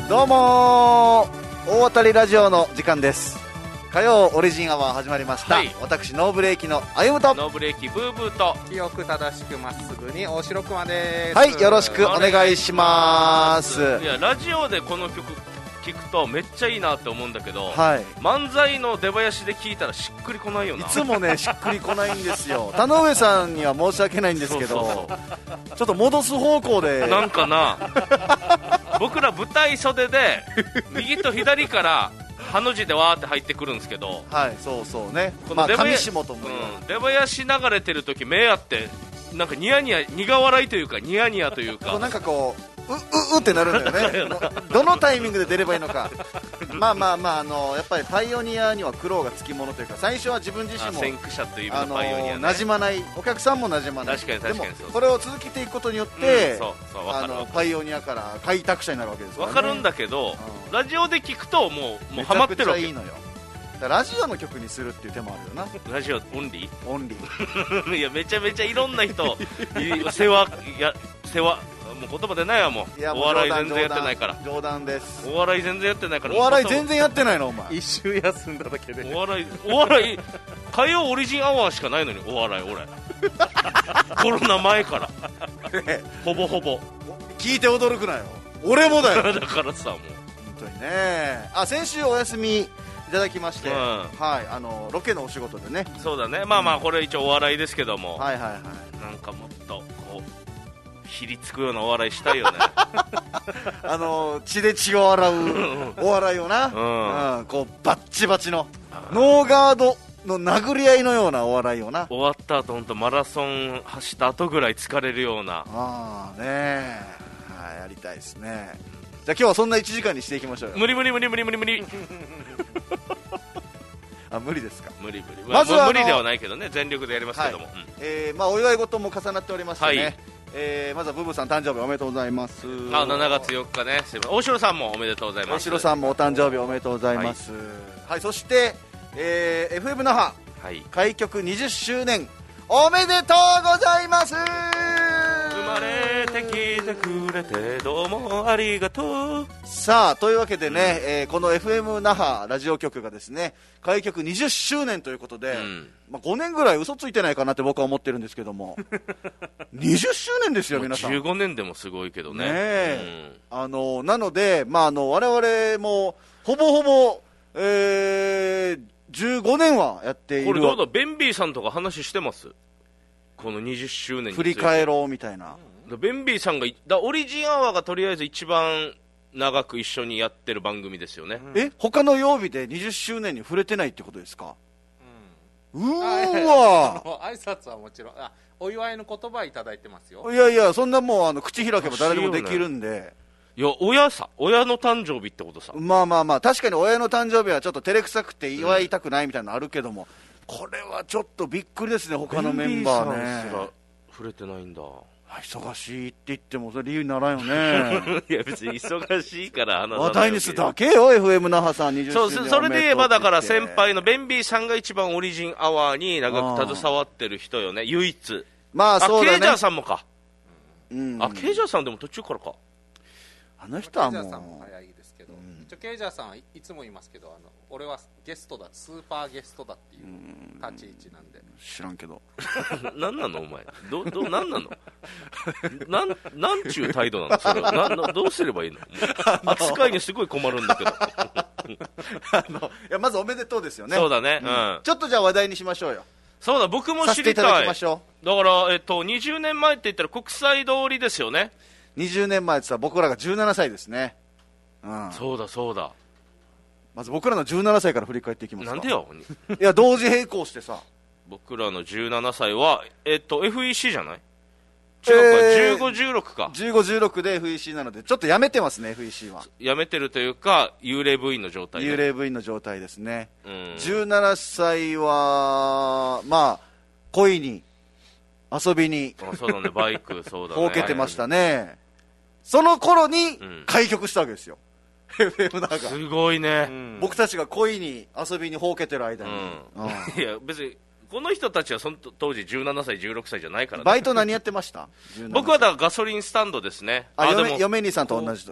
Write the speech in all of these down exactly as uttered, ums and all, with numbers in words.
どうも大当たりラジオの時間です。火曜オリジンアワー始まりました、はい、私ノーブレーキのあゆむとノーブレーキブーブーと清く正しくまっすぐに大城熊です。 はい、よろしくお願いします。 いやラジオでこの曲聞くとめっちゃいいなって思うんだけど、 はい、 漫才の出囃子で聞いたらしっくりこないよな。 いつもねしっくりこないんですよ田上さんには申し訳ないんですけど、そうそうそうちょっと戻す方向でなんかな僕ら舞台袖で右と左からハの字でわーって入ってくるんですけど、 はいそうそうね、 この出囃子、 まあ、上下も、 うん、出囃子流れてる時目あってなんかニヤニヤ苦笑いというかニヤニヤというかなんかこううううってなるんだよねどのタイミングで出ればいいのかまあまあまあ、あのやっぱりパイオニアには苦労がつきものというか、最初は自分自身も先駆者という意味のパイオニア、ね、 馴染まない、お客さんも馴染まない。 確かに確かにそうそう、 でもこれを続けていくことによって、うん、 そうそうあのパイオニアから開拓者になるわけですからね。 わかるんだけど、うん、ラジオで聞くともうもうハマってるわけ。めちゃくちゃいいのよ。ラジオの曲にするっていう手もあるよな。 ラジオオンリーオンリーいやめちゃめちゃいろんな人世話や世話もう言葉出ないわ。もうお笑い全然やってないから。 冗談です。 お笑い全然やってないから。 お笑い全然やってないのお前。 一周休んだだけで。 お笑いお笑い火曜オリジンアワーしかないのにお笑い俺コロナ前からほぼほぼ聞いて驚くなよ。俺もだよだからさもう本当にね。あ先週お休みいただきまして、うん、はい、あのロケのお仕事でね。 そうだね。まあまあこれ一応お笑いですけども、 はいはいはい、 なんかもっとこうひりつくようなお笑いしたいよねあの血で血を洗うお笑いをな、 うんうん、こうバッチバチのノーガードの殴り合いのようなお笑いをな。 終わった後本当マラソン走った後ぐらい疲れるような。 ああね、はい、やりたいですね。じゃあ今日はそんないちじかんにしていきましょうよ。 無理無理無理無理無理無理あ無理ですか。 無理無理、まずは無理ではないけどね、全力でやりますけども、はい、うん、 えーまあ、お祝い事も重なっておりましてね、はい、えー、まずはブブさん誕生日おめでとうございます。 あしちがつよっかね。大城さんもおめでとうございます。 大城さんもお誕生日おめでとうございます、はいはい、そして、えー、エフエム 那覇、はい、開局にじゅっしゅうねんおめでとうございます。 生まれてきてくれてどうもありがとう。 さあというわけでね、うん、えー、この エフエム 那覇ラジオ局がですね開局にじゅっしゅうねんということで、うん、まあ、ごねんぐらい嘘ついてないかなって僕は思ってるんですけどもにじゅっしゅうねんですよ皆さん。 じゅうごねんでもすごいけどね。 ね、うん、あのなので、まあ、あの我々もほぼほぼ、えー、じゅうごねんはやっている。 これどうだベンビーさんとか話してます？このにじゅっしゅうねんに振り返ろうみたいな。 ベンビーさんがだオリジンアワーがとりあえず一番長く一緒にやってる番組ですよね、 うん、え他の曜日でにじゅっしゅうねんに触れてないってことですか？うん、うーわ挨拶はもちろんあお祝いの言葉いただいてますよ。 いやいやそんなもうあの口開けば誰でもできるんで、 いや親さ親の誕生日ってことさ。 まあまあまあ確かに親の誕生日はちょっと照れくさくて祝いたくないみたいなのあるけども、うん、これはちょっとびっくりですね。他のメンバーねベンビーさんすら触れてないんだ。忙しいって言ってもそれ理由にならんよねいや別に忙しいから話話題にするだけよ エフエム 那覇さんにじゅっしゅうねんそうそれで言えばだから先輩のベンビーさんが一番オリジンアワーに長く携わってる人よね唯一。 まあそうだね。 あケイジャーさんもか、 うん、 あケイジャーさんでも途中からか。 あの人はもうケイジャーさんも早いですけど、うん、一応ケイジャーさんはいつも言いますけどあの俺はゲストだスーパーゲストだっていう立ち位置なんで。 知らんけど何なのお前どど何なのなんなんちゅう態度なのそれはななどうすればいいの扱いにすごい困るんだけどあのいやまずおめでとうですよね。 そうだね、うん、 ちょっとじゃあ話題にしましょうよ。 そうだ僕も知りたい。させていただきましょう。だから、えっと、にじゅうねんまえって言ったら国際通りですよね。 にじゅうねんまえってさ僕らがじゅうななさいですね、うん、 そうだそうだ。 まず僕らのじゅうななさいから振り返っていきますか。 なんでよいや同時並行してさ僕らのじゅうななさいは、えっと、エフイーシー じゃない違うか、えー、じゅうご、じゅうろくか。 じゅうご、じゅうろくで エフイーシー なのでちょっとやめてますね。 エフイーシー はやめてるというか幽霊部員の状態、ね、 幽霊部員の状態ですね、うん、じゅうななさいはまあ恋に遊びにあそうだねバイクそうだねほうけてましたね。その頃に開局したわけですよ、うん、エフエム 那覇がすごいね、 うん、僕たちが恋に遊びにほうけてる間に、 うんうん、いや別にこの人たちはその当時じゅうななさいじゅうろくさいじゃないからね。 バイト何やってました？ 僕はだからガソリンスタンドですね。 ああ嫁、嫁兄さんと同じと。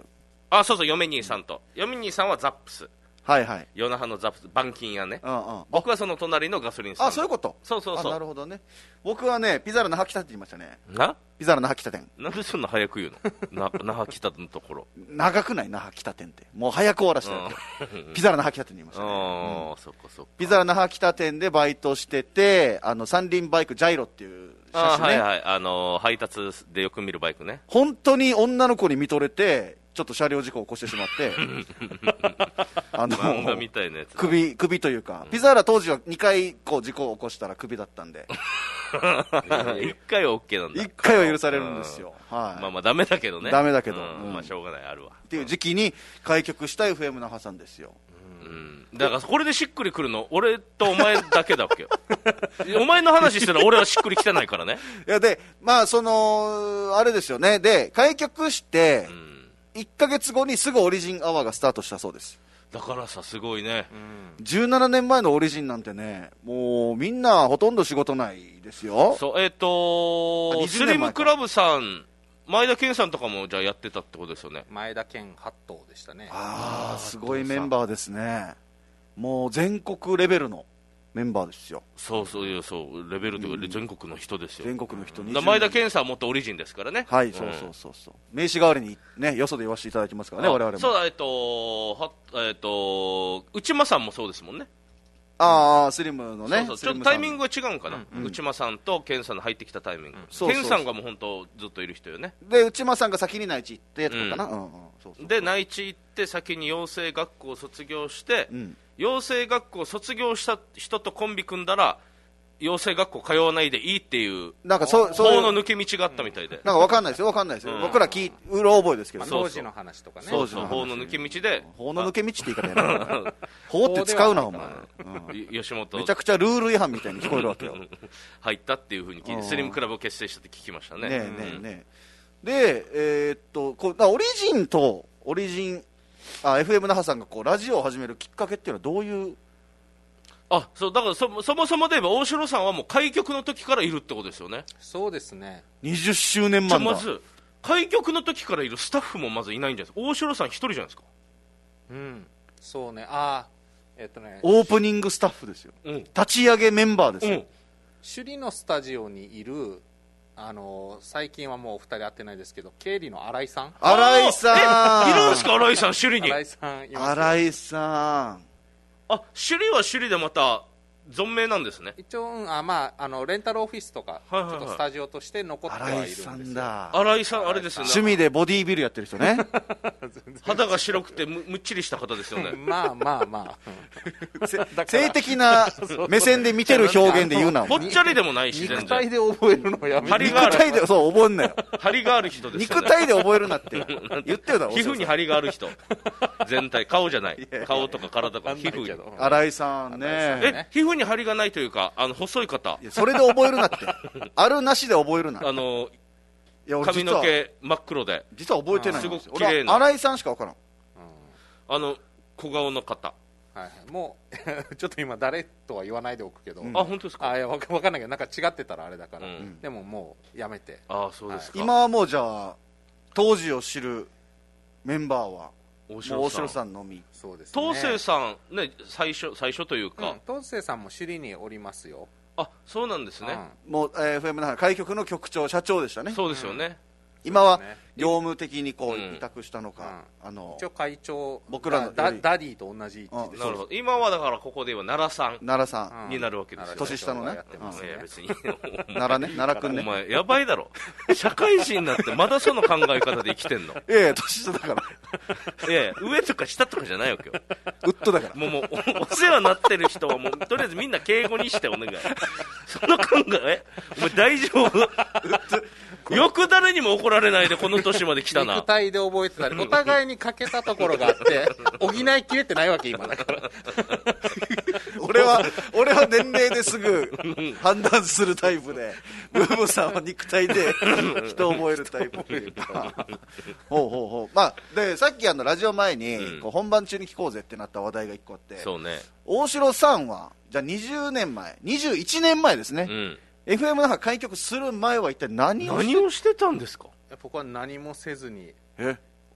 あ、そうそう、嫁兄さんと。嫁兄さんはザップス。 はいはい。 夜那覇のザップス、板金屋ね。 うんうん。 僕はその隣のガソリンスタンド。 あ、そういうこと。 そうそうそう。 なるほどね。僕はね、ピザーラ那覇北店って言いましたね。 なピザーラ那覇北店。 なんでそんな早く言うのな那覇北のところ。 長くない那覇北店って。もう早く終わらせたよ。ピザーラ那覇北店に言いましたね。 ああ、そっかそっか。 ピザーラ那覇北店でバイトしてて、あの、三輪バイクジャイロっていう車種ね。 あ、はいはい。あのー、配達でよく見るバイクね。 本当に女の子に見とれて、ちょっと車両事故を起こしてしまってあの漫画みたいなやつ首、首というか、ピザーラ当時はにかいこう事故を起こしたら首だったんでいっかいは OK なんだ。 いっかいは許されるんですよ、はい、 まあまあダメだけどね。 ダメだけど、 うんうん、 まあしょうがない、あるわっていう時期に開局した エフエム 那覇さんですよ、 うん、だからこれでしっくりくるの俺とお前だけだわけよお前の話したら俺はしっくりきてないからねいやで、まあそのあれですよね、で開局して、うんいっかげつごにすぐオリジンアワーがスタートしたそうです。 だからさ、すごいね、 うん、じゅうななねんまえのオリジンなんてね、もうみんなほとんど仕事ないですよ。 そう、えっ、ー、とスリムクラブさん、前田健さんとかもじゃあやってたってことですよね。 前田健八頭でしたね。 ああ、すごいメンバーですね。もう全国レベルのメンバーですよ。 そうそういうそうレベルというか、うん、全国の人ですよ。 全国の人に前田健さんはもっとオリジンですからね。 はい、うん、そうそうそうそう。名刺代わりにね、よそで言わせていただきますからね、我々も。 そうだ、えっとはえっと内間さんもそうですもんね。 ああ、スリムのね。 そうそう、ちょっとタイミングが違うんかな、うん、内間さんと健さんの入ってきたタイミング、うん、健さんがもう本当ずっといる人よね。 で内間さんが先に内地行ってとかかな、うんうんうん、そうそうで内地行って先に養成学校を卒業して、うん、養成学校を卒業した人とコンビ組んだら養成学校通わないでいいっていうなんかそうそう法の抜け道があったみたいで、 なんか分かんないですよ分かんないですよ、うん、僕ら聞いうろ覚えですけど、 当時の話とかね、 そうそう、法の抜け道で、 法の抜け道って言い方やな法って使うなお前、 うん、吉本めちゃくちゃルール違反みたいに聞こえるわけよ入ったっていうふうに聞いて、スリムクラブを結成したって聞きましたね。 ねえねえねえ、でえー、っとこうオリジンとオリジンあ エフエム 那覇さんがこうラジオを始めるきっかけっていうのはどういう。 あ、そうだから そ, そもそもで言えば大城さんはもう開局の時からいるってことですよね。 そうですね、 にじゅっしゅうねんまえだ。 まず開局の時からいるスタッフもまずいないんじゃないですか。大城さん一人じゃないですか。 うんそうね、あえっとねオープニングスタッフですよ、うん、立ち上げメンバーですよ、うん、 首里のスタジオにいるあの最近はもうお二人会ってないですけど経理の新井さん新井さんえいるんですか。新井さん首里に新井さんいます。 新井さんあ、首里は首里でまた存命なんですね。 一応、うん、あまあ、あのレンタルオフィスとか、はいはいはい、ちょっとスタジオとして残ってはいるんですよ。 新井さんだ。 新井さんあれですよね、 趣味でボディービルやってる人ね肌が白くて む, むっちりした方ですよねまあまあまあ性的な目線で見てる表現で言うな。 ぽっちゃりでもないし、 肉体で覚えるのやめて。 肉体でそう覚えんなよ。 張りがある人ですよね。 肉体で覚えるなって言ってよだろ。 皮膚に張りがある人全体、顔じゃない、顔とか体とか皮膚。 新井さんね。 え皮膚に張りがないというか、あの細い方。 いやそれで覚えるなってあるなしで覚えるな。 あのいや髪の毛真っ黒で実は覚えてないんですよ。 すごく綺麗な新井さんしか分からん、 うん、あの小顔の方、 はい、もうちょっと今誰とは言わないでおくけど、うん、 あ本当ですか。 あいや分かんないけどなんか違ってたらあれだから、うん、でももうやめて。 あそうですか、 はい、今はもうじゃあ当時を知るメンバーは大城さん、さんのみ。 そうですね、 東生さんね、最初最初というか、 うん、東生さんも首里におりますよ。 あそうなんですね、 うん、もう、えー、エフエム 那覇開局の局長社長でしたね。 そうですよね、うん、 今は業務的にこう委託したのか、 うん、 あの一応会長僕らのダ, ダディと同じ位置です、 うん、なるほど。今はだからここで言えば奈良さん奈良さんになるわけですよ、 うん、年下のね、 うん、 いや別に奈良ね奈良くんね。 お前やばいだろ社会人になってまだその考え方で生きてんの。 いやいや年下だからいやいや上とか下とかじゃないわけよ。 ウッドだからもうもう お, お世話になってる人はもうとりあえずみんな敬語にしてお願い。その考えお前大丈夫よく誰にも怒られないでこの年まで来たな。 肉体で覚えてたりお互いに欠けたところがあって補いきれてないわけ今だから俺は俺は年齢ですぐ判断するタイプでブームさんは肉体で人を覚えるタイプというかほうほうほう、まあ、でさっきあのラジオ前に、うん、こう本番中に聞こうぜってなった話題がいっこあって、 そうね、 大城さんはじゃあにじゅうねんまえにじゅういちねんまえですね、うん、エフエム 那覇開局する前は一体何をして何をしてたんですか。 僕は何もせずにえ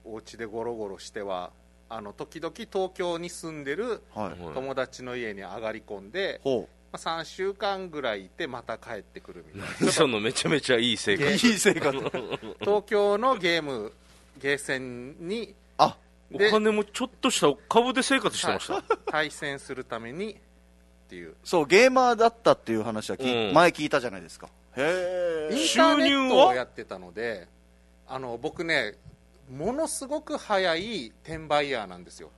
お家でゴロゴロしてはあの時々東京に住んでる友達の家に上がり込んで、はい、まあ、さんしゅうかんぐらいいてまた帰ってくるみたいなそのめちゃめちゃいい生活いい生活東京のゲームゲーセンにあお金もちょっとした株で生活してました、はい、 対戦するためにっていうそうゲーマーだったっていう話は、うん、前聞いたじゃないですか。へえ。インターネットをやってたのであの僕ねものすごく早い転売ヤーなんですよ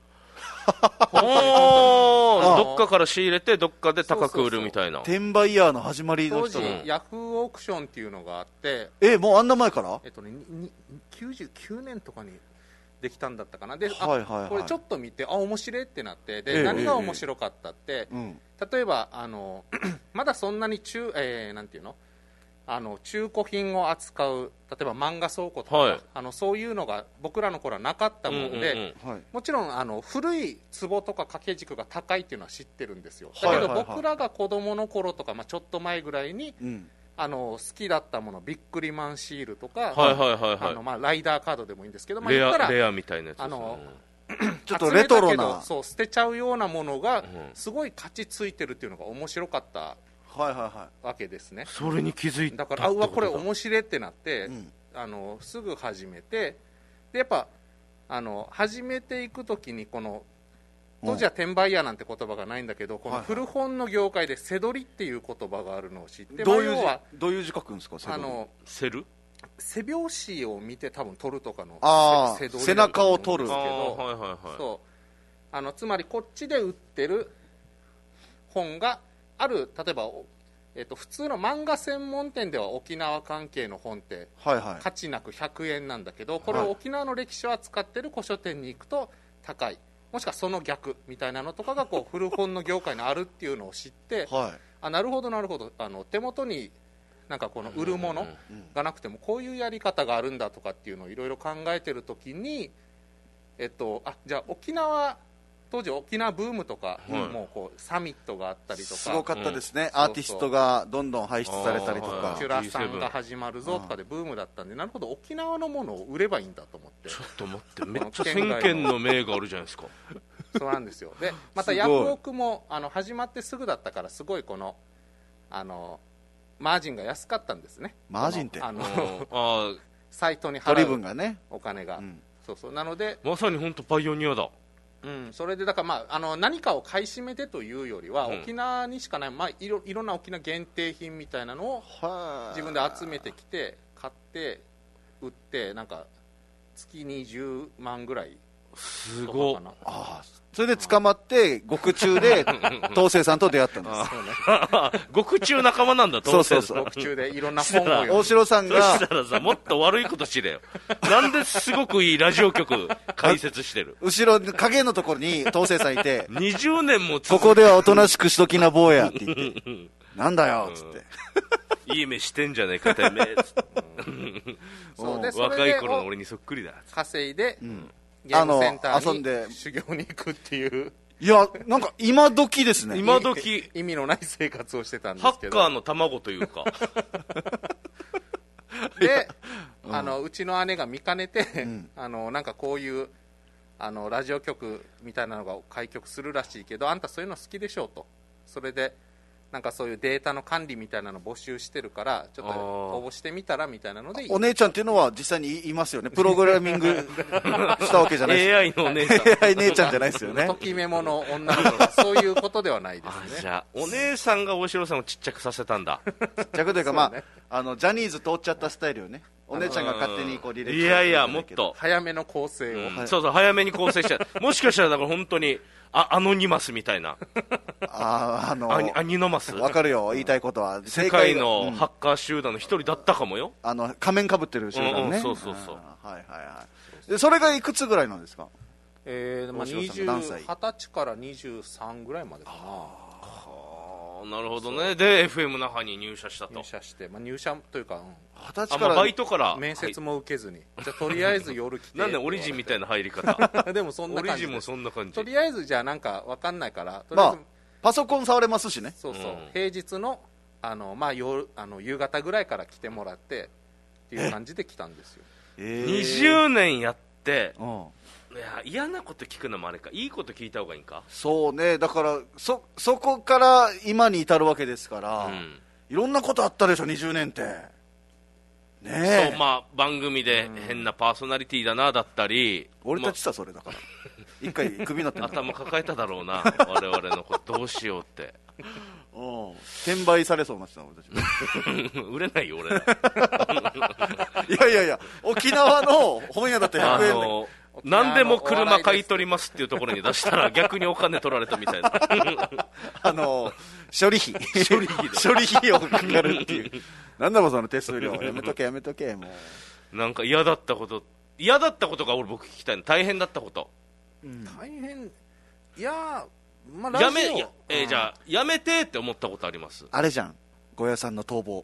どっかから仕入れてどっかで高く売るみたいな。 転売ヤーの始まりの人当時ヤフーオークションっていうのがあって、 えもうあんな前から、 えっとね、きゅうじゅうきゅうねんとかにできたんだったかな。で、 はいはいはい、 これちょっと見てあ面白いってなってで、えー、何が面白かったって、えーうん、例えばあのまだそんなに中、えー、なんていうのあの中古品を扱う例えば漫画倉庫とか、はい、あのそういうのが僕らの頃はなかったもので、うんうんうん、もちろんあの古い壺とか掛け軸が高いっていうのは知ってるんですよ。だけど僕らが子供の頃とか、まあ、ちょっと前ぐらいに、うん、あの好きだったものビックリマンシールとか、 はいはいはいはい、 あのまあライダーカードでもいいんですけど、まあ、 レアレアみたいなやつです、ね、 あのちょっとレトロなそう捨てちゃうようなものがすごい価値ついてるっていうのが面白かったはいはいはい、 わけですね。 それに気づいただからあうわこれ面白いってなって、うん、あのすぐ始めてでやっぱあの始めていくときにこの当時は転売屋なんて言葉がないんだけど、うん、この古本の業界で背取りっていう言葉があるのを知って、 どういう字、どういう字書くんですか。 あのセル背表紙を見て多分取るとかのあ背取り背中を取るけど、 はいはいはい、 そうあのつまりこっちで売ってる本がある例えば、えっと、普通の漫画専門店では沖縄関係の本って価値なくひゃくえんなんだけど、はいはい、これを沖縄の歴史を扱ってる古書店に行くと高い、もしくはその逆みたいなのとかがこう古本の業界にあるっていうのを知って、はい、あなるほどなるほど、あの手元になんかこの売るものがなくてもこういうやり方があるんだとかっていうのをいろいろ考えてるときに、えっと、あじゃあ沖縄当時沖縄ブームとか、うん、もうこうサミットがあったりとかすごかったですね、うん、アーティストがどんどん輩出されたりとかキュラさんが始まるぞとかでブームだったんで、なるほど沖縄のものを売ればいいんだと思って、 ちょっと待ってめっちゃ先見の明があるじゃないですかそうなんですよ。でまたヤフオクもあの始まってすぐだったからすごいこのあのマージンが安かったんですね。 マージンってあのあサイトに払うお金が、 うん、 そうそうなのでまさに本当パイオニアだ。 うん、それでだから、まあ、あの何かを買い占めてというよりは、うん、沖縄にしかない、まあ、いろ、いろんな沖縄限定品みたいなのを自分で集めてきて買って売ってなんか月にじゅうまんぐらいすごい。 あそれで捕まって獄中で東生さんと出会ったんです獄中仲間なんだ東生さん。 そうそうそう獄中でいろんな本を大城さんがそしたらさもっと悪いことしれよなんですごくいいラジオ局解説してる後ろ影のところに東生さんいてにじゅうねんもここではおとなしくしときな坊やって言ってなんだよっつっていい目してんじゃねえかてめえっつってそうで若い頃の俺にそっくりだ稼いで、うんゲームセンターに修行に行くっていういやなんか今時ですね。 今時意味のない生活をしてたんですけどハッカーの卵というかで、うん、あのうちの姉が見かねて、うん、あのなんかこういうあのラジオ局みたいなのが開局するらしいけどあんたそういうの好きでしょうと、それでなんかそういうデータの管理みたいなの募集してるからちょっと応募してみたらみたいなのでお姉ちゃんっていうのは実際にいますよね。プログラミングしたわけじゃないですエーアイ のお姉ちゃんエーアイ 姉ちゃんじゃないですよね。 ときメモの女の子そういうことではないですね。 じゃあお姉さんが大城さんをちっちゃくさせたんだ。 ちっちゃくというかまあ、ね、あのジャニーズ通っちゃったスタイルよね。お姉ちゃんが勝手にこう履歴いやいやもっと早めの構成を、 うん、そうそう早めに構成してもしかしたらだから本当にあアノニマスみたいなああのアニアニノマスわかるよ言いたいことは世界のハッカー集団の一人だったかもよ、うん、 あの仮面かぶってる集団ね、うんうん、 そうそうそうはいはいはいでそれがいくつぐらいなんですか。 えーまあ、にじゅうはたちからにじゅうさんぐらいまでかな。 なるほどね。で エフエム 那覇に入社したと。 入社して、まあ、入社というかはたちからバイトから面接も受けずに、はい、じゃあとりあえず夜来てなんでオリジンみたいな入り方でもそんな感じオリジンもそんな感じ。 とりあえずじゃあなんか分かんないからとりあえず、まあ、パソコン触れますしね。 そうそう、うん、平日のあの、まあ、夜あの夕方ぐらいから来てもらってっていう感じで来たんですよ。 えー、にじゅうねんやって 、うん、いや嫌なこと聞くのもあれか、いいこと聞いた方がいいんか。 そうね、だからそそこから今に至るわけですから、うん、いろんなことあったでしょにじゅうねんってね。 そう、まあ番組で変なパーソナリティだなだったり、 うん、俺たちさ、それだから一回クビになってんだ頭抱えただろうな我々のことどうしようってうん、転売されそうになってた俺たち売れないよ俺らいやいやいや、沖縄の本屋だってひゃくえんで、あの何でも車買い取りますっていうところに出したら逆にお金取られたみたいなあの処理費処理費処理費をかかるっていうなんだろうその手数料やめとけやめとけ。もうなんか嫌だったこと嫌だったことが俺僕聞きたいの。大変だったこと、 うん、大変いやまあ、やめや、えー、じゃあやめてって思ったことあります？ あれじゃん、ゴヤさんの逃亡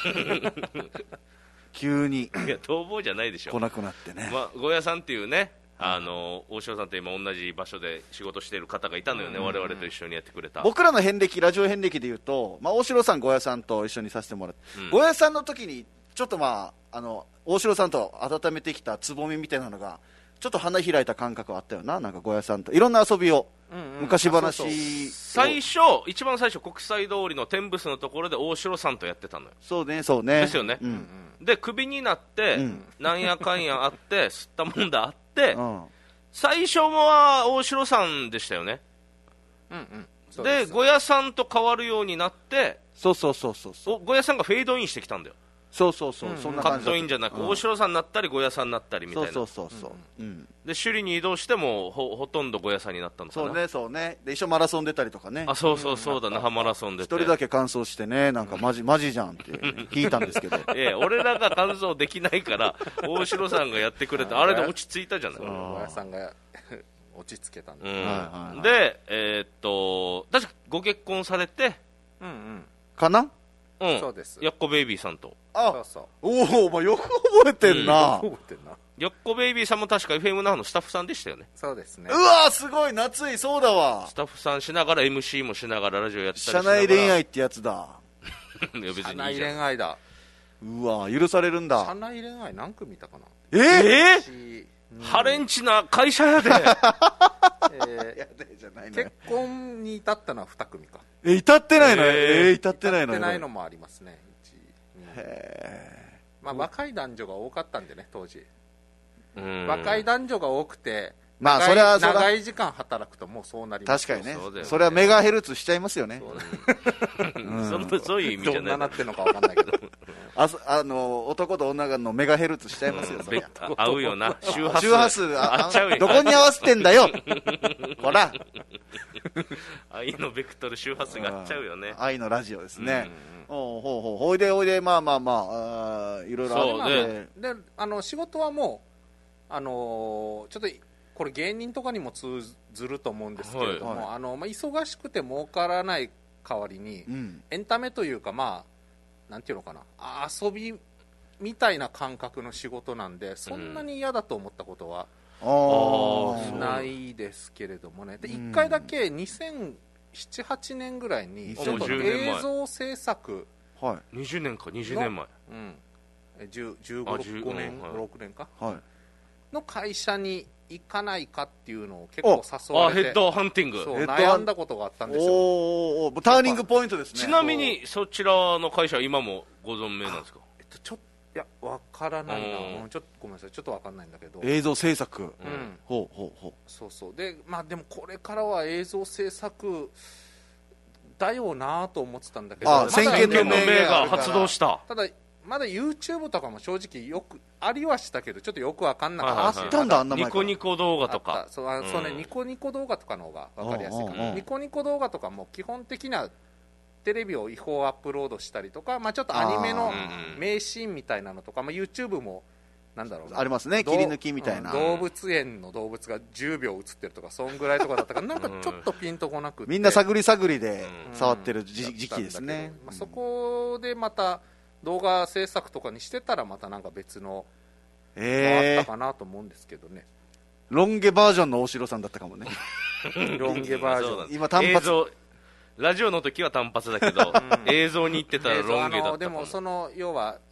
急にいや逃亡じゃないでしょ、 来なくなってね、 まあ、ゴヤさんっていうね、あの大城さんと今同じ場所で仕事している方がいたのよね、我々と一緒にやってくれた。 僕らの遍歴、ラジオ遍歴でいうと、まあ、大城さん、ゴヤさんと一緒にさせてもらって、うん、ゴヤさんの時にちょっとまああの大城さんと温めてきたつぼみみたいなのがちょっと花開いた感覚はあったよな。なんかゴヤさんといろんな遊びを、うんうん、昔話そうそう最初一番最初国際通りの天ブスのところで大城さんとやってたのよ。 そうねそうねですよね、うんうん、でクビになって、うん、なんやかんやあって吸ったもんだあって、うん、最初は大城さんでしたよね、うんうん、でゴヤさんと変わるようになって、 そうそうそうそうそうゴヤさんがフェードインしてきたんだよ。 そうそうそう、うん、そんな感じだった。 カットインじゃなく、うん、大城さんになったりゴヤさんになったりみたいな。 そうそうそうそう、うん、 で首里に移動しても ほ, ほとんどゴヤさんになったのかな。 そうねそうね。で一緒マラソン出たりとかね。 あそうそうそうだ、那覇マラソン出て一人だけ完走してね、なんかマジマジじゃんって、ね、聞いたんですけどええ、俺らが完走できないから大城さんがやってくれてあれで落ち着いたじゃない。 ゴヤさんが落ち着けたんです、うんはいはいはい、でえー、っと確かご結婚されて、 うんうん、かな。 うん、そうです。やっこベイビーさんと。 あ、 そうそう。 おお、お前よく覚えてんな。 うん、覚えてんな。 やっこベイビーさんも確か エフエム 那覇のスタッフさんでしたよね。 そうですね。 うわーすごい夏い、そうだわ。 スタッフさんしながら エムシー もしながらラジオやったりしながら。 社内恋愛ってやつだ。 いや別にいいじゃん。 社内恋愛だ。 うわ許されるんだ。 社内恋愛何組見たかな。 えー、えーハレンチな会社やで、えー、やでじゃないの結婚に至ったのはに組か。 え至ってないの。えー、至ってないの。 至ってないのもありますね。へー、まあ、若い男女が多かったんでね当時。うん若い男女が多くて、まあ、それはそれは長い時間働くともうそうなります。 確かにね。 そ, ねそれはメガヘルツしちゃいますよね。 そう、うん、そのそういう意味じゃない。 どんななってるのか分かんないけどああの男と女のメガヘルツしちゃいますよ、うん、それ合うよな。周波数周波数あっちゃうよ。どこに合わせてんだよほら愛のベクトル周波数が合っちゃうよね。 愛のラジオですね、うん、おうほうほうほいでほいでまあまあまあ、あいろいろあって、 であの仕事はもうあのー、ちょっとこれ芸人とかにも通ずると思うんですけれども、はい、あのまあ、忙しくて儲からない代わりに、うん、エンタメというかまあなんていうのかな、遊びみたいな感覚の仕事なんでそんなに嫌だと思ったことは、うん、ないですけれどもね。でいっかいだけにせんなな、はちねんぐらいにちょっと映像制作、 はい、にじゅうねんかにじゅうねんまえ、 うん、じゅうご、ろくねん、ろくねんか、はい、の会社に行かないかっていうのを結構誘われて、 あヘッドハンティングそう悩んだことがあったんですよ。 おー、ターニングポイントですね。 ちなみにそちらの会社は今もご存命なんですか。 えっと、ちょっといや分からないな、ちょっとごめんなさい、ちょっと分かんないんだけど、 映像制作、うん、 ほうほうほう、そうそうで、まあ、でもこれからは映像制作だよなと思ってたんだけど、 あ先見の明が発動した。 ただまだ YouTube とかも正直よくありはしたけどちょっとよく分かんなかった、 はいはいはい、あったんだあんな前ニコニコ動画とかそうあ、うん、そうね、ニコニコ動画とかの方が分かりやすいかな。ニコニコ動画とかも基本的なテレビを違法アップロードしたりとか、まあ、ちょっとアニメの名シーンみたいなのとか、まあ、YouTube もなんだろうなありますね、切り抜きみたいな、 うん、動物園の動物がじゅうびょう映ってるとかそんぐらいとかだったからなんかちょっとピンとこなくてみんな探り探りで触ってる時期ですね、 まあ、そこでまた動画制作とかにしてたらまたなんか別のあったかなと思うんですけどね、 えー、ロン毛バージョンの大城さんだったかもねロン毛バージョン今単発ラジオの時は単発だけど、うん、映像に行ってたらロン毛だった。 でもその要は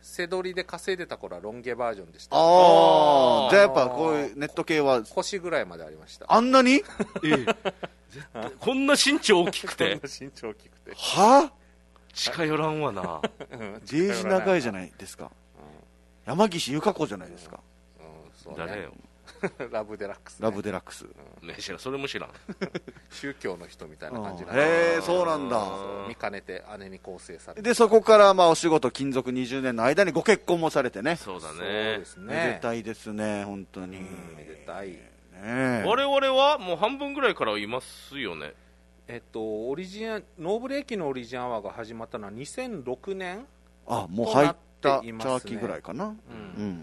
背取りで稼いでた頃はロン毛バージョンでした。 ああ、じゃあやっぱこういうネット系は腰ぐらいまでありました。 あんなにええこんな身長大きくてこんな身長大きくてはあ近寄らんわなゲージ長いじゃないですか、うん、山岸由香子じゃないですか、 うんうんね、 誰よラブデラックス、ね、 ラブデラックス、 うん、ね、知らん、それも知らん宗教の人みたいな感じな、 へえ、そうなんだ。 見かねて姉に構成されて、 でそこからまあお仕事勤続にじゅうねんの間にご結婚もされてね。 そうだね、そうですね、 めでたいですね、本当に、うん、 めでたい、 ね、 我々はもう半分ぐらいからいますよね。 えっと、オリジンノーブレーキのオリジンアワーが始まったのはにせんろくねん、 あ、もう入ったチャーキーぐらいかな、うんうん、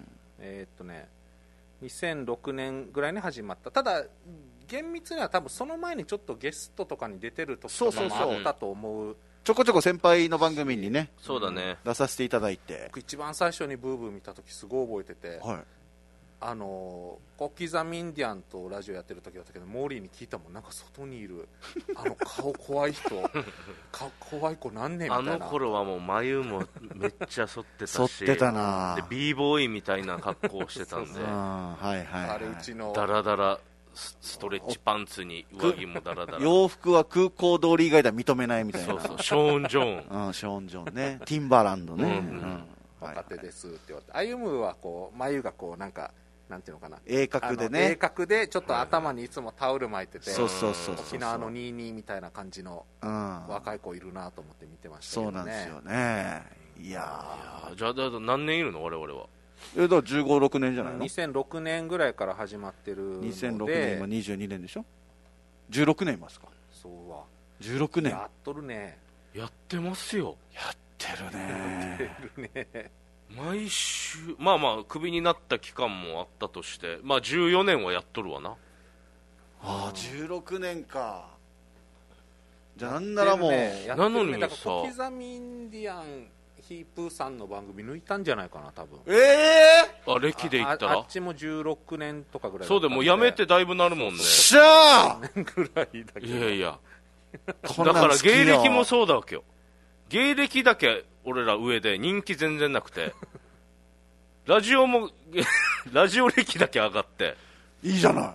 えっとねにせんろくねんぐらいに始まった。ただ厳密には多分その前にちょっとゲストとかに出てる時とかもあったと思う。そうそうそう、 ちょこちょこ先輩の番組にね、 そうだね、 出させていただいて、 僕一番最初にブーブー見た時すごい覚えてて、はい、あの小刻みインディアンとラジオやってる時だったけど、モーリーに聞いたもん、なんか外にいるあの顔怖い人顔怖い子何年みたいな。 あの頃はもう眉もめっちゃ剃ってたし剃ってたなで b ボーイみたいな格好をしてたんでそうそうあ、はいはいはい、 あれうちのダラダラストレッチパンツに上着もダラダラ洋服は空港通り以外では認めないみたいな。 そうそう、ショーン・ジョーン、 うん、ショーン・ジョーンねティンバーランドね、うんうん、 若手ですって言われて、歩むはこう眉がこうなんかなんていうのかな、 鋭角でね、 鋭角でちょっと頭にいつもタオル巻いてて、 そうそうそう、 沖縄のニーニーみたいな感じの若い子いるなと思って見てましたけどね。 そうなんですよね。いやー、じゃあだから何年いるの我々は。 えだからじゅうご、ろくねんじゃないの。 にせんろくねんぐらいから始まってるので、 にせんろくねん今にじゅうにねんでしょ。じゅうろくねんいますか。 そうはじゅうろくねんやっとるね。 やってますよ。 やってるね。 やってるね。 毎週、まあまあクビになった期間もあったとして、まあじゅうよねんはやっとるわな。 ああ、じゅうろくねんか。じゃあなんならもう、ね、 なのにさ、 小刻みインディアンヒープーさんの番組抜いたんじゃないかな多分。 ええー、あ歴で言ったらあ, あっちもじゅうろくねんとかぐらいだったんで。 そうでもうやめてだいぶなるもんね。 しゃあぐらいだけど。 いやいやだから芸歴もそうだわけよ。芸歴だけ俺ら上で人気全然なくてラジオもラジオ歴だけ上がって、 いいじゃない、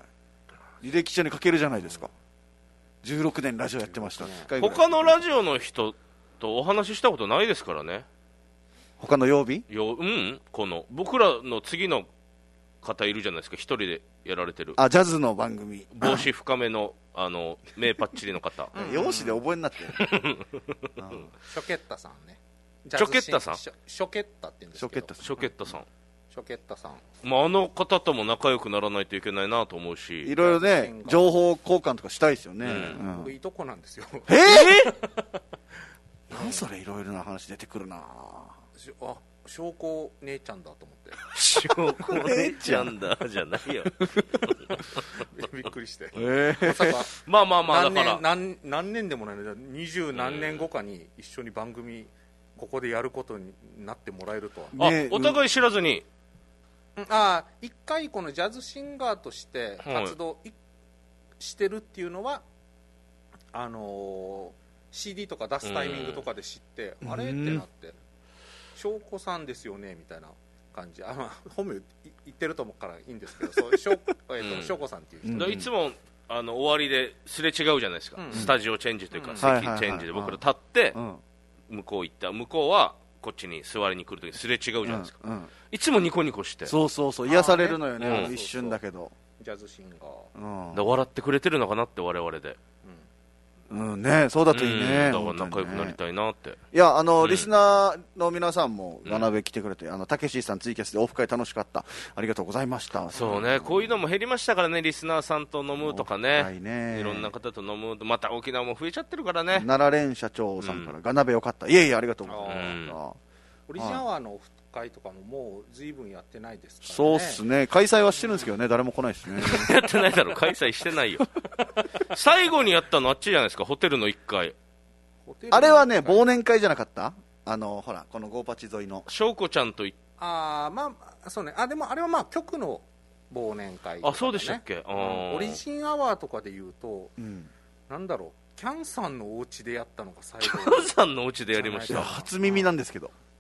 履歴書に書けるじゃないですか。じゅうろくねんラジオやってました、ね、 他のラジオの人とお話ししたことないですからね。 他の曜日よ、うん、この僕らの次の方いるじゃないですか、一人でやられてる、 あ、ジャズの番組、 帽子深めのあの目パッチリの方容姿で覚えになってるショケッタさんね。 ショケッタさん、 ショケッタって言うんですけど、 ショケッタさん、 ショケッタさん、 まあ、あの方とも仲良くならないといけないなと思うし、 いろいろね情報交換とかしたいですよね、うんうん、僕いとこなんですよ。 えー、何それ、いろいろな話出てくるなあ、証拠姉ちゃんだと思って証拠姉ちゃんだじゃないよびっくりして、 えー、 まさかまあまあまあ、だから何年、何年でもないので二十何年後かに一緒に番組ここでやることになってもらえるとは、 ね、あ、お互い知らずに、 うん、あ、一回このジャズシンガーとして活動、はい、してるっていうのはあのー、シーディー とか出すタイミングとかで知って、あれってなって、翔子さんですよねみたいな感じ、あ、まあ、本名言ってると思うからいいんですけど、そう翔、えーと、翔子さんっていう人、 うん、いつもあの終わりですれ違うじゃないですか、うん、スタジオチェンジというか、うん、席チェンジで僕ら立って、うん、向こう行った、向こうはこっちに座りに来るときすれ違うじゃないですか、うんうん、いつもニコニコして、 そうそうそう、癒されるのよね、うん、一瞬だけど、 ジャズシンガー、うん、だ笑ってくれてるのかなって我々で、 うんね、そうだといいね、 うん、だから仲良くなりたいなって、ね、 いや、あの、うん、リスナーの皆さんも学べ来てくれて、あのたけしさんツイキャスでオフ会楽しかった、ありがとうございました。 そうね、こういうのも減りましたからね、リスナーさんと飲むとか ね, ねいろんな方と飲むと、また沖縄も増えちゃってるからね。 奈良連社長さんから、うん、がなべよかった、いえいえ、ありがとうございました、うん、 オリジンアワーのオフ会とかももうずいぶんやってないですからね。 そうっすね、開催はしてるんですけどね、誰も来ないですねやってないだろ、開催してないよ最後にやったのあっちじゃないですか、ホテルのいっかい、 あれはね、忘年会じゃなかった、あのほら、このゴーパチ沿いの翔子ちゃんといあ、まあそうね、あ、でもあれはまあ局の忘年会、ね、 あ、そうでしたっけ、あ、 オリジンアワーとかでいうと、うん、なんだろう、キャンさんのお家でやったのが最後、 キャンさんのお家でやりました、 初耳なんですけど、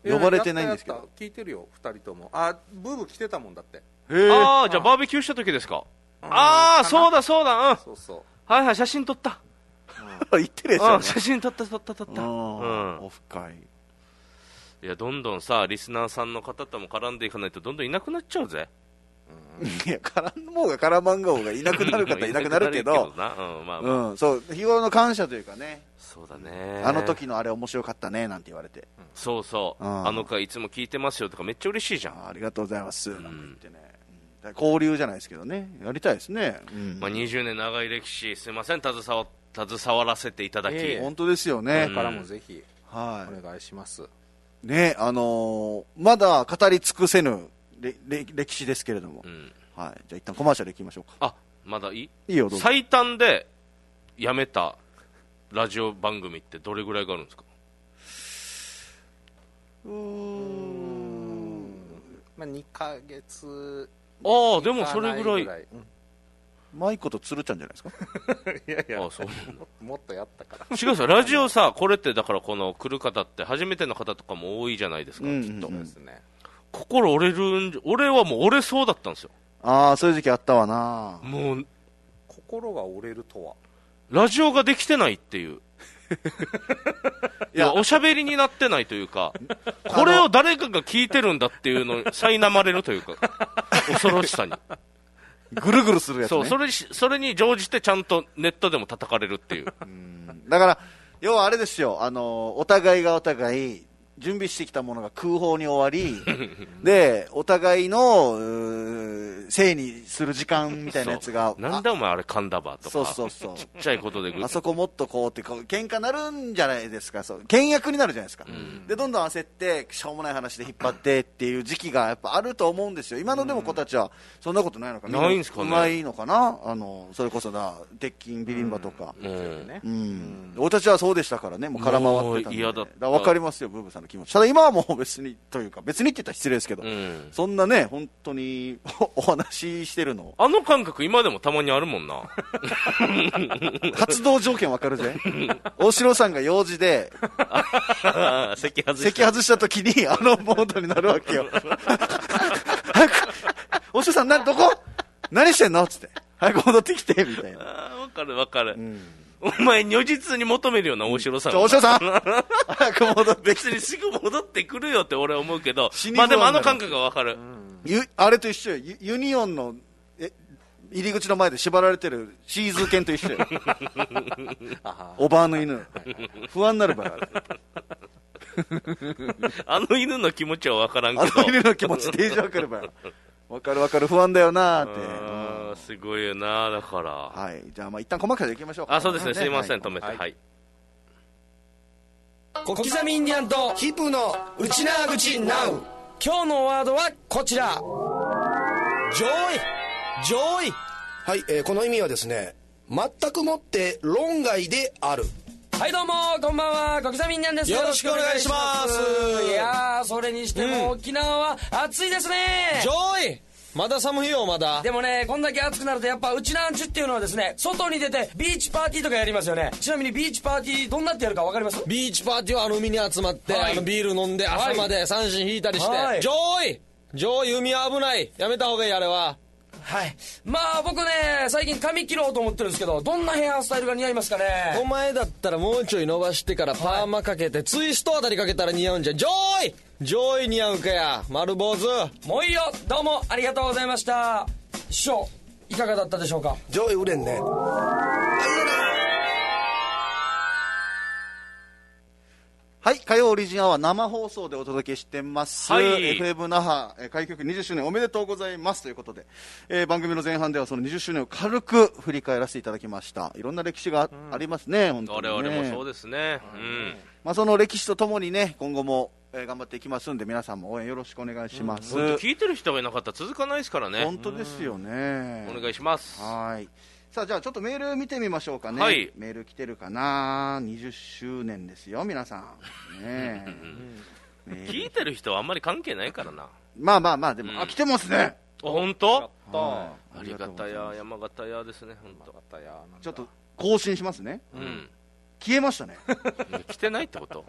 呼ばれてないんですけど。 聞いてるよふたりとも。あ、ブーブー来てたもんだって。 ああ、じゃあバーベキューした時ですか。ああ、そうだそうだ、うん、 そうそう、 はいはい、写真撮った、 うん、言ってるやつだね、 写真撮った撮った撮った、うん、 オフ会。 いや、どんどんさリスナーさんの方とも絡んでいかないとどんどんいなくなっちゃうぜ。 うん、いや、絡んもうが絡まんが方がいなくなる方はいなくなるけどそう日頃の感謝というかね。 そうだね、 あの時のあれ面白かったねなんて言われて、うん、 そうそう、うん、あの回いつも聞いてますよとかめっちゃ嬉しいじゃん。 あ, ありがとうございます、うん、なんて言ってね、うん、交流じゃないですけどね、やりたいですね、うん、 まあ、にじゅうねん長い歴史すいません携わ携わらせていただき、えー、本当ですよね、 これからもぜひ、うん、はい、お願いしますね。あのー、まだ語り尽くせぬ歴史ですけれども、うん、はい、じゃあ一旦コマーシャルいきましょうか。 あ、まだいい？いいよ、どうぞ。 最短でやめたラジオ番組ってどれぐらいがあるんですか？ うーん、まあ、にかげつ。 ああ、でもそれぐらい、うん、 マイコとつるちゃんじゃないですか。 いやいや、 ああ、そうもっとやったから違うさ、ラジオさ、これってだからこの来る方って初めての方とかも多いじゃないですか、うんうんうん、きっとですね。心折れるん、俺はもう折れそうだったんですよ。 ああ、そういう時期あったわな。 もう心が折れるとはラジオができてないっていういや、おしゃべりになってないというか、これを誰かが聞いてるんだっていうのに苛まれるというか、恐ろしさにぐるぐるするやつね。 そう、それそれに乗じてちゃんとネットでも叩かれるっていう。 うん、だから要はあれですよ、あのお互いがお互い準備してきたものが空砲に終わりでお互いのせいにする時間みたいなやつが、 なんだお前あれ噛んだばとか、 そうそうそう、 ちっちゃいことであそこもっとこうってこう喧嘩なるんじゃないですか。そう、倹約になるじゃないですか、うん、でどんどん焦ってしょうもない話で引っ張ってっていう時期がやっぱあると思うんですよ。今のでも子たちはそんなことないのかな、 ないんですかね。 うまいのかな、あのそれこそだ鉄筋ビビンバとか、うんうんうん、俺たちはそうでしたからね、もう空回ってたんで、 嫌だった。 だ分かりますよ、ブーブーさんの気持ち。ただ今はもう別にというか、別にって言ったら失礼ですけど、うん、そんなね本当にお話ししてるの、 あの感覚今でもたまにあるもんな発動条件わかるぜ大城さんが用事で席外した席外した時にあのモードになるわけよ早く大城さんなどこ何してんのっつって早く戻ってきてみたいな。 わかるわかる、うん、お前如実に求めるような大城さん、 大城さん早く戻ってきて、 別にすぐ戻ってくるよって俺は思うけど、まあでもあの感覚がわかる、うん、 ゆあれと一緒よ、ユ, ユニオンのえ入り口の前で縛られてるシーズー犬と一緒よおばあの犬不安になる場合あるあの犬の気持ちは分からんけど、 あの犬の気持ちデージ分かる場合分かる分かる、不安だよなーって、 あ、うん、すごいよな。だからはい、じゃあまあ一旦細かくでいきましょうか。 あ、そうですね、ね、すいません、はい、止めて、はい、はい、 小刻みインディアンとヒップのウチナー口ナウ。今日のワードはこちら、上位上位。 はい、えー、この意味はですね、全くもって論外である。 はい、どうもこんばんは、小刻みインディアンです。 よろしくお願いします。 いやー、それにしても沖縄は暑いですね。 上位まだ寒いよ、まだ。 でもね、こんだけ暑くなるとやっぱうちなんちゅっていうのはですね、外に出てビーチパーティーとかやりますよね。ちなみにビーチパーティーどんなってやるか分かります？ ビーチパーティーはあの海に集まって、はい、あのビール飲んで朝まで三振引いたりして、はい、上位上位海は危ない、やめた方がいい、あれは。 はい、まあ僕ね最近髪切ろうと思ってるんですけど、どんなヘアスタイルが似合いますかね。 お前だったらもうちょい伸ばしてからパーマかけて、はい、ツイストあたりかけたら似合うんじゃん。上位上位似合うかや、丸坊主。 もういいよ、どうもありがとうございました。師匠いかがだったでしょうか。 上位売れんね。 はい、火曜オリジンアワー生放送でお届けしてます、はい、エフエム 那覇開局にじゅっしゅうねんおめでとうございますということで、えー、番組の前半ではそのにじゅっしゅうねんを軽く振り返らせていただきました。いろんな歴史がありますね、うん、本当にね。 我々もそうですね、うん、 まあ、その歴史とともにね今後も、えー、頑張っていきますんで、皆さんも応援よろしくお願いします、 うん、本当聞いてる人がいなかったら続かないですからね。 本当ですよね、 お願いします。 はい、さあじゃあちょっとメール見てみましょうかね、 はい、 メール来てるかな。にじゅっしゅうねんですよ皆さん、ね聞いてる人はあんまり関係ないからな。 まあまあまあでも、うん、あ来てますね。 あ本当、 はい、 ありがたや山形屋ですね。本当ちょっと更新しますね、うん、消えましたね来てないってこと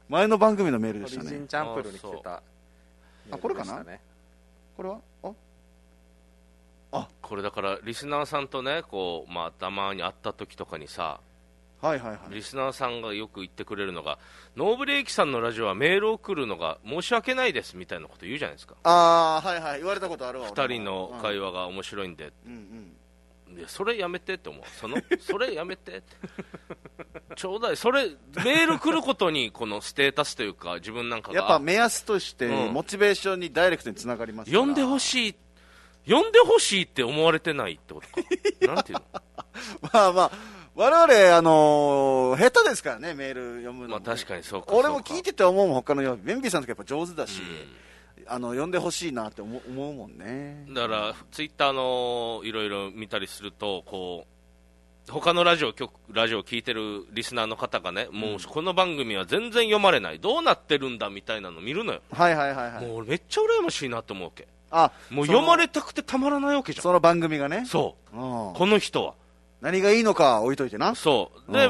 前の番組のメールでしたオリジンね。 チャンプルに来てた、 あ、これかな、これはああこれだからリスナーさんとねこう、まあ、たまに会った時とかにさ、 はいはいはい、 リスナーさんがよく言ってくれるのが、ノーブレーキさんのラジオはメールを送るのが申し訳ないですみたいなこと言うじゃないですか。 ああ、はいはい、言われたことあるわ。 ふたりの会話が面白いんで、うんうん、でそれやめてって思う。そのそれやめてってちょうだい、それメール来ることにこのステータスというか自分なんかがやっぱ目安としてモチベーションにダイレクトにつながりますから、 呼んでほしい呼んでほしいって思われてないってことかなんていうのまあまあ我々、あのー、下手ですからね、メール読むのも、ね、 まあ確かにそうか。 俺も聞いてて思うもん、他のよベンビーさんとかやっぱ上手だし、うん、あの読んでほしいなって思う、思うもんね。 だからツイッターのいろいろ見たりすると、こう他のラジオ局ラジオを聞いてるリスナーの方がね、うん、もうこの番組は全然読まれない、どうなってるんだみたいなの見るのよ。 はいはいはいはい。 もう俺めっちゃ羨ましいなと思うわけ。 あ、 もう読まれたくてたまらないわけじゃん、 その番組がね。 そう、うん、この人は何がいいのか置いといてな。 そうで、うん、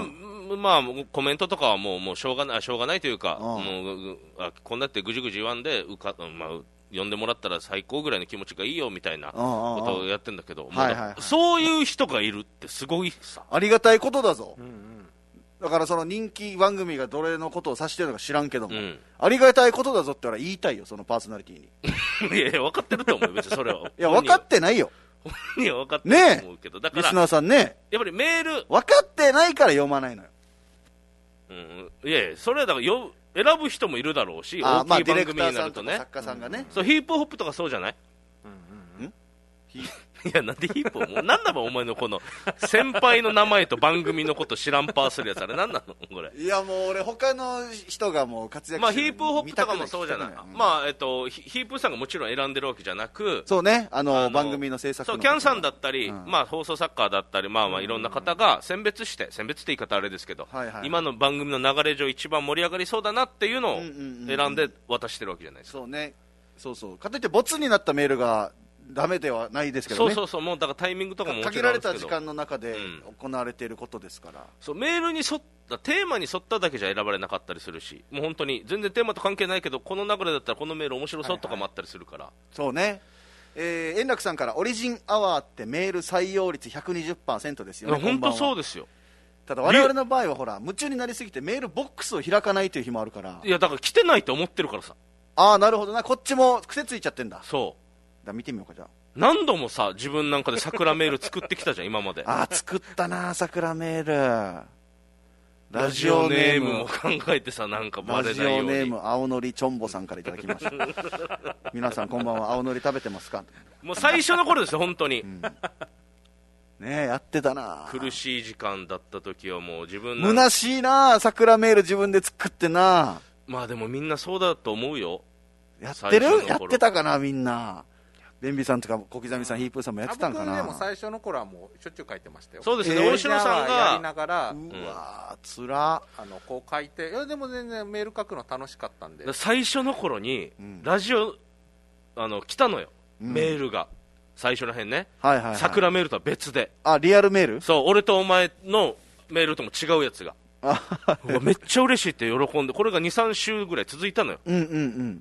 まあコメントとかはもうもうしょうがないしょうがないというか、うん、もうあこんなってぐじぐじ言わんでうか、まあ、呼んでもらったら最高ぐらいの気持ちがいいよみたいなことをやってるんだけど、はいはいはい、そういう人がいるってすごいさ、 ありがたいことだぞ、うんうん、だからその人気番組がどれのことを指してるのか知らんけども、うん、ありがたいことだぞって俺は言いたいよ、そのパーソナリティにいやいや分かってると思うよ別にそれは。 いや分かってないよいや分かってると思うけど、ね、だからリスナーさんね、 やっぱりメール分かってないから読まないのよ。 うん、いやいやそれはだからよ選ぶ人もいるだろうし、大きい番組になるとね、 作家さんがね、 そうヒップホップとかそうじゃない、うんうんうん、いやなんでヒップホップもうなんだばお前のこの先輩の名前と番組のこと知らんパーするやつ、あれなんなのこれ。 いやもう俺他の人がもう活躍してる、 まあ、ヒップホップとかもそうじゃない、うん、まあえっとヒープーさんがもちろん選んでるわけじゃなく、 そうね、あの番組の制作のそうキャンさんだったり、うん、まあ放送作家だったり、まあまあいろんな方が選別して、選別って言い方あれですけど、はいはい、今の番組の流れ上一番盛り上がりそうだなっていうのを選んで渡してるわけじゃないですか。 そうね、そうそう、かといってボツになったメールがダメではないですけどね。 そうそうそう、もうだからタイミングとかももちろん限られた時間の中で行われていることですから、うん、 そうメールに沿ったテーマに沿っただけじゃ選ばれなかったりするし、もう本当に全然テーマと関係ないけどこの流れだったらこのメール面白そうとかもあったりするから、はいはい、 そうね、えー、円楽さんからオリジンアワーってメール採用率 ひゃくにじゅっパーセント ですよね。 本当そうですよ。 ただ我々の場合はほら夢中になりすぎてメールボックスを開かないという日もあるから。 いやだから来てないと思ってるからさ。 ああなるほどな、こっちも癖ついちゃってんだ。 そうだ、見てみようかじゃあ。 何度もさ自分なんかで桜メール作ってきたじゃん今まで。 ああ作ったな桜メール。 ラジオネームも考えてさ、なんかバレないように。 ラジオネーム青のりちょんぼさんからいただきました皆さんこんばんは、青のり食べてますか。 もう最初の頃ですよ本当に、うん、 ねえやってたな。 苦しい時間だった時はもう自分虚しいな、桜メール自分で作ってな。 まあでもみんなそうだと思うよ。 やってるやってたかなみんな。ベンビさんとか小刻みさん、ヒープーさんもやってたんかな。 僕でも最初の頃はもうしょっちゅう書いてましたよ。 そうですね、大城さんがやりながら、 うわーつらあのこう書いて、いやでも全然メール書くの楽しかったんで。 最初の頃に、うん、ラジオあの来たのよ、うん、メールが最初らへんね、はいはいはい、桜メールとは別で。 あ、リアルメール。 そう、俺とお前のメールとも違うやつがうわめっちゃ嬉しいって喜んで、これが にさんしゅうぐらい続いたのよ、うんうんうん、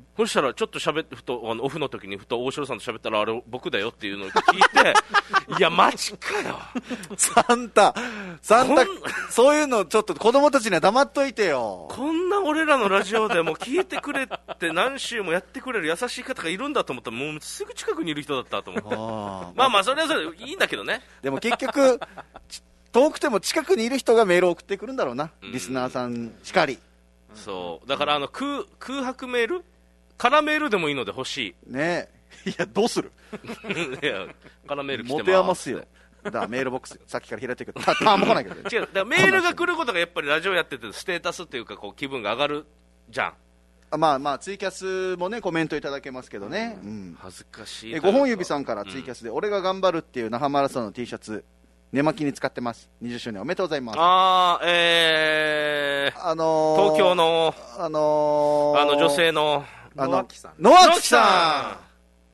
そしたらちょっと喋ってふとあのオフの時にふと大城さんと喋ったら、あれ僕だよっていうのを聞いていやマジかよサンタサンタそういうのちょっと子供たちには黙っといてよ。 こんな俺らのラジオでも聞いてくれって何週もやってくれる優しい方がいるんだと思ったら、もうすぐ近くにいる人だったと思ってあまあまあそれはそれいいんだけどね。 でも結局遠くても近くにいる人がメールを送ってくるんだろうな、うん、リスナーさんしかり。 そうだからあの 空, 空白メール空メールでもいいので欲しいねえ。いやどうするいや空メール来てます。 持て余すよ。だからメールボックスさっきから開いてるけどたたんも来ないけど、ね、 違うだからメールが来ることがやっぱりラジオやっててステータスっていうかこう気分が上がるじゃん。 あまあまあツイキャスもねコメントいただけますけどね、うんうん、 恥ずかしい。 えごほん指さんからツイキャスで、うん、俺が頑張るっていう那覇マラソンの T シャツ寝巻きに使ってます。にじゅっしゅうねんおめでとうございます。 あーえー、 あのー、 東京のあのー、 あの女性の野脇さん野脇さん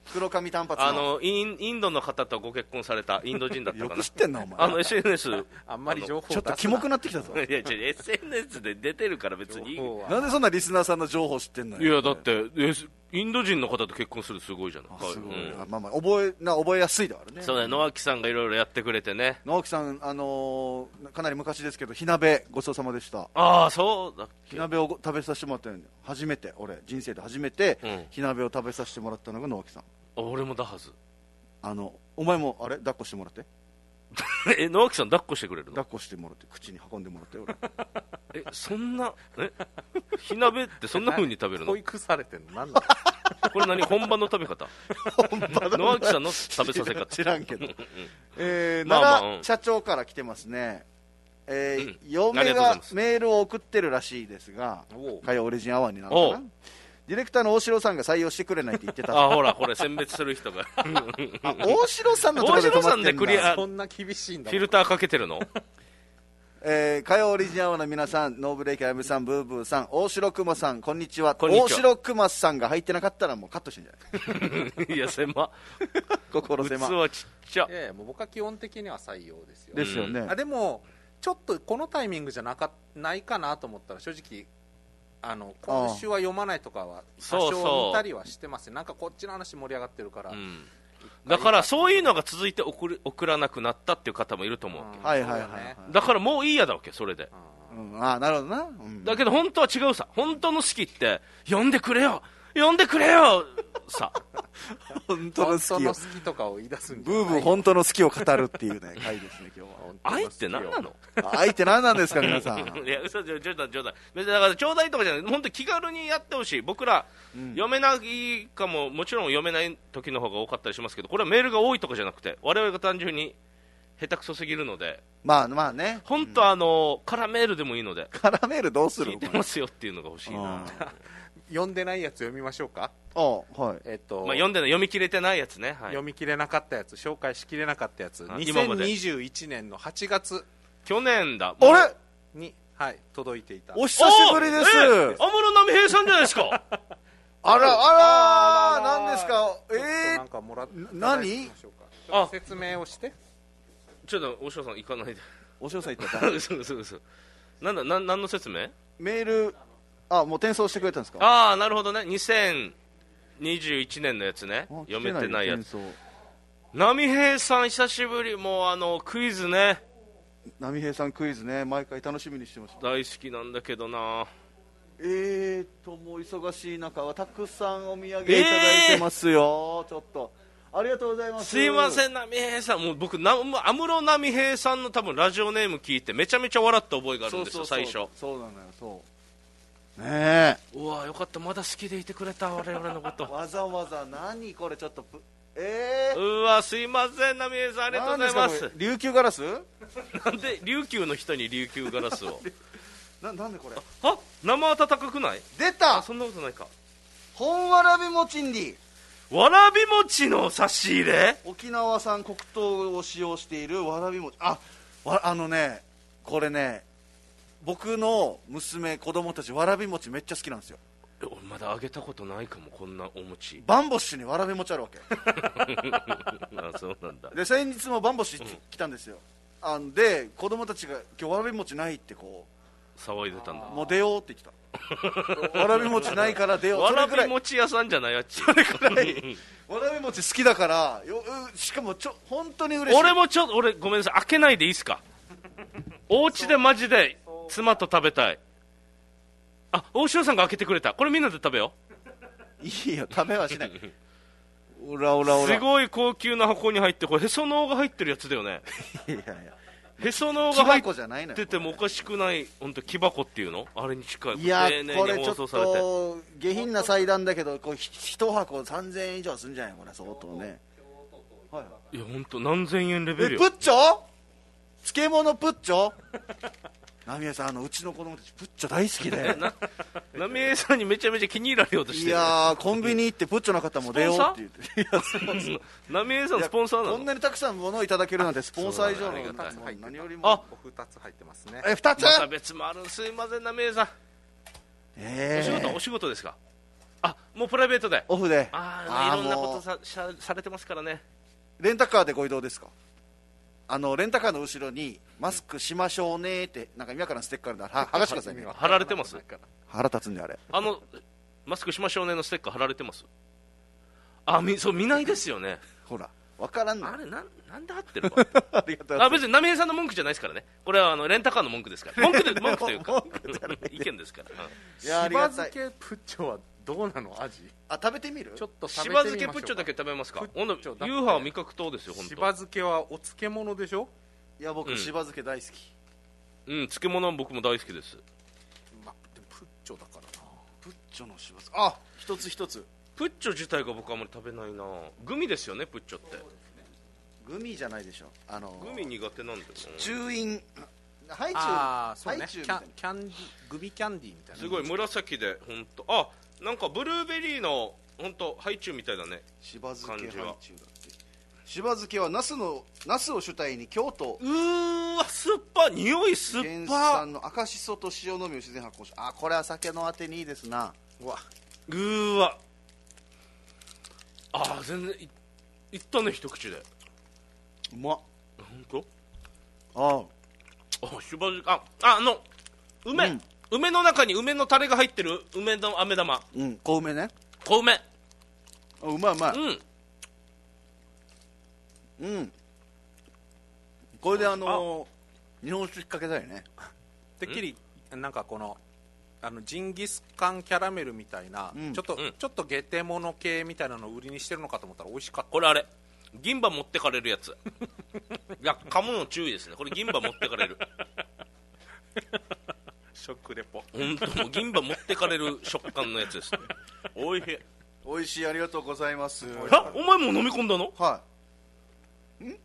黒髪短髪のあのインインドの方とご結婚されたインド人だったかな。 よく知ってんなお前。 あの エスエヌエスあんまり情報ちょっとキモくなってきたぞ。 いや違う エスエヌエス で出てるから別にいい。 なんでそんなリスナーさんの情報知ってんのよ。 いやだってインド人の方と結婚するすごいじゃない。 すごい、うん、まあまあ覚えな覚えやすいだからね。 そうね、野脇さんがいろいろやってくれてね。 野脇さん、あのー、かなり昔ですけど火鍋ごちそうさまでした。 ああそうだっけ。 火鍋を食べさせてもらったよ。初めて俺人生で初めて火鍋を食べさせてもらったのが野脇さん。 あ俺もだはず。 あのお前もあれ抱っこしてもらってえ野脇さん抱っこしてくれるの。 抱っこしてもらって口に運んでもらって俺えそんなえ火鍋ってそんな風に食べるの。 保育されてんのなんだこれ何本場の食べ方野脇さんの食べさせ方知らんけどえー、 まあまあ奈良社長から来てますね。えーうん、 嫁がメールを送ってるらしいですが火曜オリジンアワーになるのかな。ディレクターの大城さんが採用してくれないって言ってた。 あほらこれ選別する人があ大城さんのところで止まってんだ。 大城さんでクリアそんな厳しいんだ。 フィルターかけてるのえー、火曜オリジンアワーの皆さん、ノーブレーキあやめさん、ブーブーさん、大城熊さん、こんにちは。 こんにちは。 大城熊さんが入ってなかったらもうカットしてんじゃないいや狭心狭器はちっちゃ。 いやいやもう僕は基本的には採用ですよ。 ですよね、 うん、あでもちょっとこのタイミングじゃなかないかなと思ったら正直あの今週は読まないとかは多少見たりはしてます。なんかこっちの話盛り上がってるから、うん、 だからそういうのが続いて送る送らなくなったっていう方もいると思うわけ、 うん、はいはいはい、はい、 だからもういいやだわけそれで、 うん、ああなるほどな、うん、 だけど本当は違うさ。本当の好きって呼んでくれよ呼んでくれよさ本当の好き本当の好きとかを言い出すんじゃない。 ブーブー本当の好きを語るっていうね回ですね今日は。 愛って何なの。 愛って何なんですか皆さん。 いや嘘冗談冗談。別にだからちょうだいとかじゃない。本当に気軽にやってほしい。僕ら、うん、読めないかももちろん読めない時の方が多かったりしますけど、これはメールが多いとかじゃなくて我々が単純に下手くそすぎるので、 まあまあね、 本当、うん、あのカラメールでもいいのでカラメールどうする聞いてますよっていうのが欲しいな。 読んでないやつ読みましょうか。 あ、はい。 えっと、 まあ、読んでない読み切れてないやつね、はい、 読み切れなかったやつ、紹介しきれなかったやつ、にせんにじゅういちねんのはちがつ去年だあれに、はい、届いていた。 お久しぶりです。安室奈美平さんじゃないですか。 あらあら何ですか。えー、 なんかもらって何あ説明をして。 ちょっと大城さん行かないで。 大城さん行ったらそうそうそう。なんだな何の説明。 メールあもう転送してくれたんですか。 ああなるほどね。にせんにじゅういちねんのやつね。読めてないやつ。波平さん久しぶり。もうあのクイズね。 波平さんクイズね毎回楽しみにしてました。 大好きなんだけどな。 えーともう忙しい中はたくさんお土産いただいてますよ、えー、ちょっとありがとうございます。 すいません波平さん。もう僕な安室奈美平さんの多分ラジオネーム聞いてめちゃめちゃ笑った覚えがあるんですよ。 そうそうそう最初そうなのよ。そうねえうわよかった。まだ好きでいてくれた我々のことわざわざ何これちょっとえー、 うわすいません波平さんありがとうございます。 琉球ガラスなんで琉球の人に琉球ガラスをな, なんでこれあ生温かくない。 出たあそんなことないか。 本わらび餅にわらび餅の差し入れ。 沖縄産黒糖を使用しているわらび餅。あわあのねこれね僕の娘子供たちわらび餅めっちゃ好きなんですよ。 まだあげたことないかもこんなお餅。 バンボッシュにわらび餅あるわけあそうなんだ。 で先日もバンボッシュ来たんですよ、うん、あんで子供たちが今日わらび餅ないってこう騒いでたんだ。 もう出ようって言ってたわらび餅ないから出よう。 わらび餅屋さんじゃないあっち。 それくらいわらび餅好きだからよ。しかもちょ本当に嬉しい。 俺もちょっと俺ごめんなさい開けないでいいですか。お家でマジで妻と食べたい。あ大城さんが開けてくれた。これみんなで食べよう。いいよ食べはしないオラオラオラすごい高級な箱に入って、これへその緒が入ってるやつだよね。 いやいやへその緒が入っててもおかしくない。本当木箱っていうのあれに近い。 いやこれちょっと下品な祭壇だけどこう一箱さんぜんえん以上するんじゃないこれ相当ね、 はい、いや本当何千円レベルよ。 えプッチョ漬物プッチョ浪江さんあのうちの子供たちプッチョ大好きで浪江さんにめちゃめちゃ気に入られようとしてる。 いやコンビニ行ってプッチョの方も出ようって言っていや浪江さんスポンサーなの。 こんなにたくさん物をいただけるなんてスポンサー以上の何よりもあふたつ入ってますね。 えふたつまた別もある。すいません浪江さん、 えー、 お仕事お仕事ですか。 あ、もうプライベートでオフで。 ああ、いろんなことささされてますからね。 レンタカーでご移動ですか？あのレンタカーの後ろにマスクしましょうねってなんか今からのステッカーで剥がしてくださいね。 貼られてます？ 腹立つんであれ。 あのマスクしましょうねのステッカー貼られてます？あ、みそう見ないですよね。 ほら分からんの。 あれなんなんで貼ってるの？ありがとう。あ、別に波平さんの文句じゃないですからね。これはあのレンタカーの文句ですから。文句で文句というか意見ですから。 しば漬けプッチョはどうなの味？ あ、食べてみる？ ちょっと食べてしみましょうか。 ば漬けプッチョだけ食べますか？ほんとユーハー味覚糖ですよ。本当。 しば漬けはお漬物でしょ？ いや僕、うん、しば漬け大好き。 うん、漬物は僕も大好きです。 まあ、でもプッチョだからな。 プッチョのしば漬け、あ、一つ一つ。 プッチョ自体が僕あんまり食べないな。グミですよね、プッチョって。 グミじゃないでしょ。あのグミ苦手なんですよ。 チューインハイチュウ、 あー、そうね、キャンキャンディグミキャンディーみたいな。 すごい紫で本当。あ、なんかブルーベリーの本当ハイチュウみたいだね。 しば漬けハイチュウだって。しば漬けはナスのナスを主体に京都。 うーわ、酸っぱ、匂い酸っぱ。原産の赤しそと塩のみを自然発酵し、あ、これは酒のあてにいいですな。 うわ、うーわ、あ、全然 い, いったね一口で。 うまっ。 本当？ ああ、しば漬け、ああ、あの梅、うん、梅の中に梅のタレが入ってる梅の飴玉。 うん、小梅ね。 小梅。 うまいうまい。 うんうん、これであのー、日本酒引っ掛けたいね。 てっきりなんかこのあのジンギスカンキャラメルみたいな、うん、ちょっと、うん、ちょっとゲテモノ系みたいなのを売りにしてるのかと思ったら美味しかった。 これあれ銀歯持ってかれるやつ。いや、噛むの注意ですね。これ銀歯持ってかれる。 食レポ。 本当、もう銀歯持ってかれる食感のやつですね。おいしい。 おいしい、ありがとうございます。 あ、お前も飲み込んだの？ はい。 ん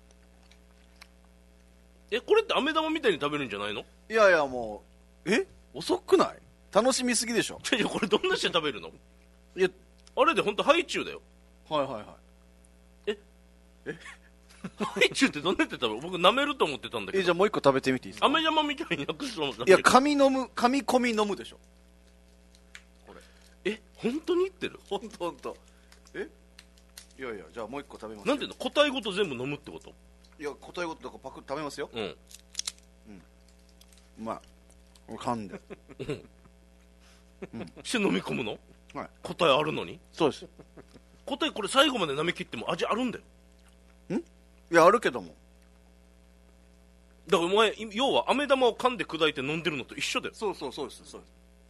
え、これって飴玉みたいに食べるんじゃないの？ いやいや、もうえ遅くない？楽しみすぎでしょ。 いや、これどんなして食べるの？ いや、 あれで本当ハイチュウだよ。 はいはいはい。 ええハイチュウってどんなやって食べる？僕舐めると思ってたんだけど。 え、じゃあもう一個食べてみていいですか？ 飴玉みたいになくすの？ いや、噛み飲む、噛み込み飲むでしょこれ。え、本当に言ってる？ 本当本当。え、いやいや、じゃあもう一個食べます。 なんていうの？個体ごと全部飲むってこと？ いや、個体ごとだからパクッ食べますよ。 うん、うん、 うまい。噛んでうん、して飲み込むの？ はい。 個体あるのに？ そうです。 個体これ最後まで舐め切っても味あるんだよ。 ん？いや、あるけども。 だからお前要は飴玉を噛んで砕いて飲んでるのと一緒だよ。 そうそうそうですそうです。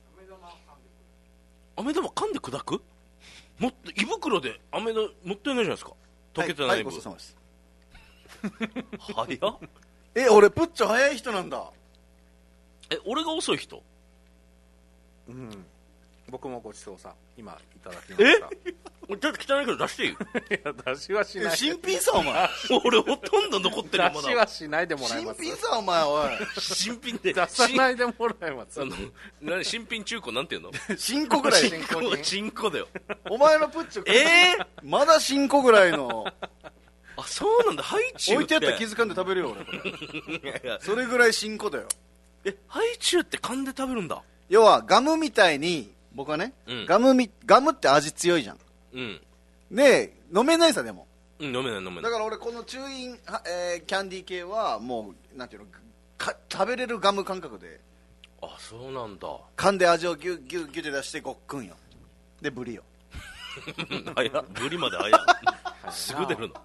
飴玉噛んで砕く？もっと胃袋で飴玉もったいないじゃないですか。溶けてない分。はい、はい、ごちそうさまです。早っ。 え、俺プッチョ早い人なんだ。 え、俺が遅い人？ うん、僕もごちそうさん今いただきました。 え俺ちょっと汚いけど出していい？いや、出しはしない。 新品さお前。 俺ほとんど残ってる。 出しはしないでもらいます。 新品さお前。おい、 新品で出さないでもらいます。 あの何、新品中古なんていうの？ 新古ぐらい。 新古、新古だよ。 お前のプッチョえー、 まだ新古ぐらいの。 あ、そうなんだ。ハイチュウって置いてあったら気づかんで食べるよ俺。いやいや、それぐらい新古だよ。 え、ハイチュウって噛んで食べるんだ。 要はガムみたいに僕はね、うん、ガムみガムって味強いじゃん。 うん。 で飲めないさでも。 うん、飲めない飲めない。 だから俺このチューイン、えー、キャンディー系はもうなんていうのか食べれるガム感覚で。 あ、そうなんだ。 噛んで味をギュギュギュで出してごっくんよ。でブリよ。 早っ。ブリまで早い。すぐ出るの。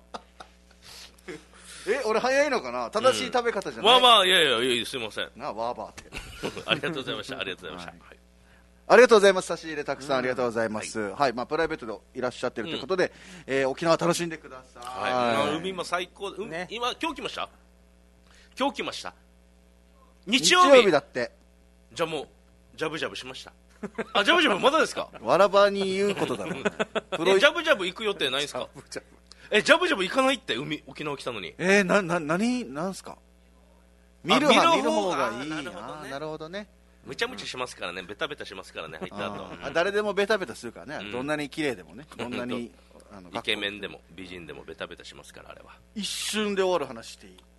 え、俺早いのかな？正しい食べ方じゃない？ わーわー、いやいやいや、すいません。 なあ、わーばーって。 ありがとうございました。ありがとうございました。はい、 ありがとうございます。差し入れたくさんありがとうございます。うん、はい、はい、まあプライベートでいらっしゃってるということで、うん、えー、沖縄楽しんでください。 はい。海も最高。うん、ね、今今日来ました？今日来ました？日曜日。 日曜日だって。 じゃあもうジャブジャブしました。あ、ジャブジャブまだですか？ わらばに言うことだろうね。 プロジャブジャブ行く予定ないですか？ジャブジャブえ、ジャブジャブ行かないって海沖縄来たのに。 えー、な、な、なに、なんすか？見る方、見る方がいい。 なるほどね。 なるほどね。 むちゃむちゃしますからね、ベタベタしますからね、入った後。 あ、誰でもベタベタするからね、うん、どんなに綺麗でもね、どんなにあのイケメンでも美人でもベタベタしますから、あれは。 一瞬で終わる話していい？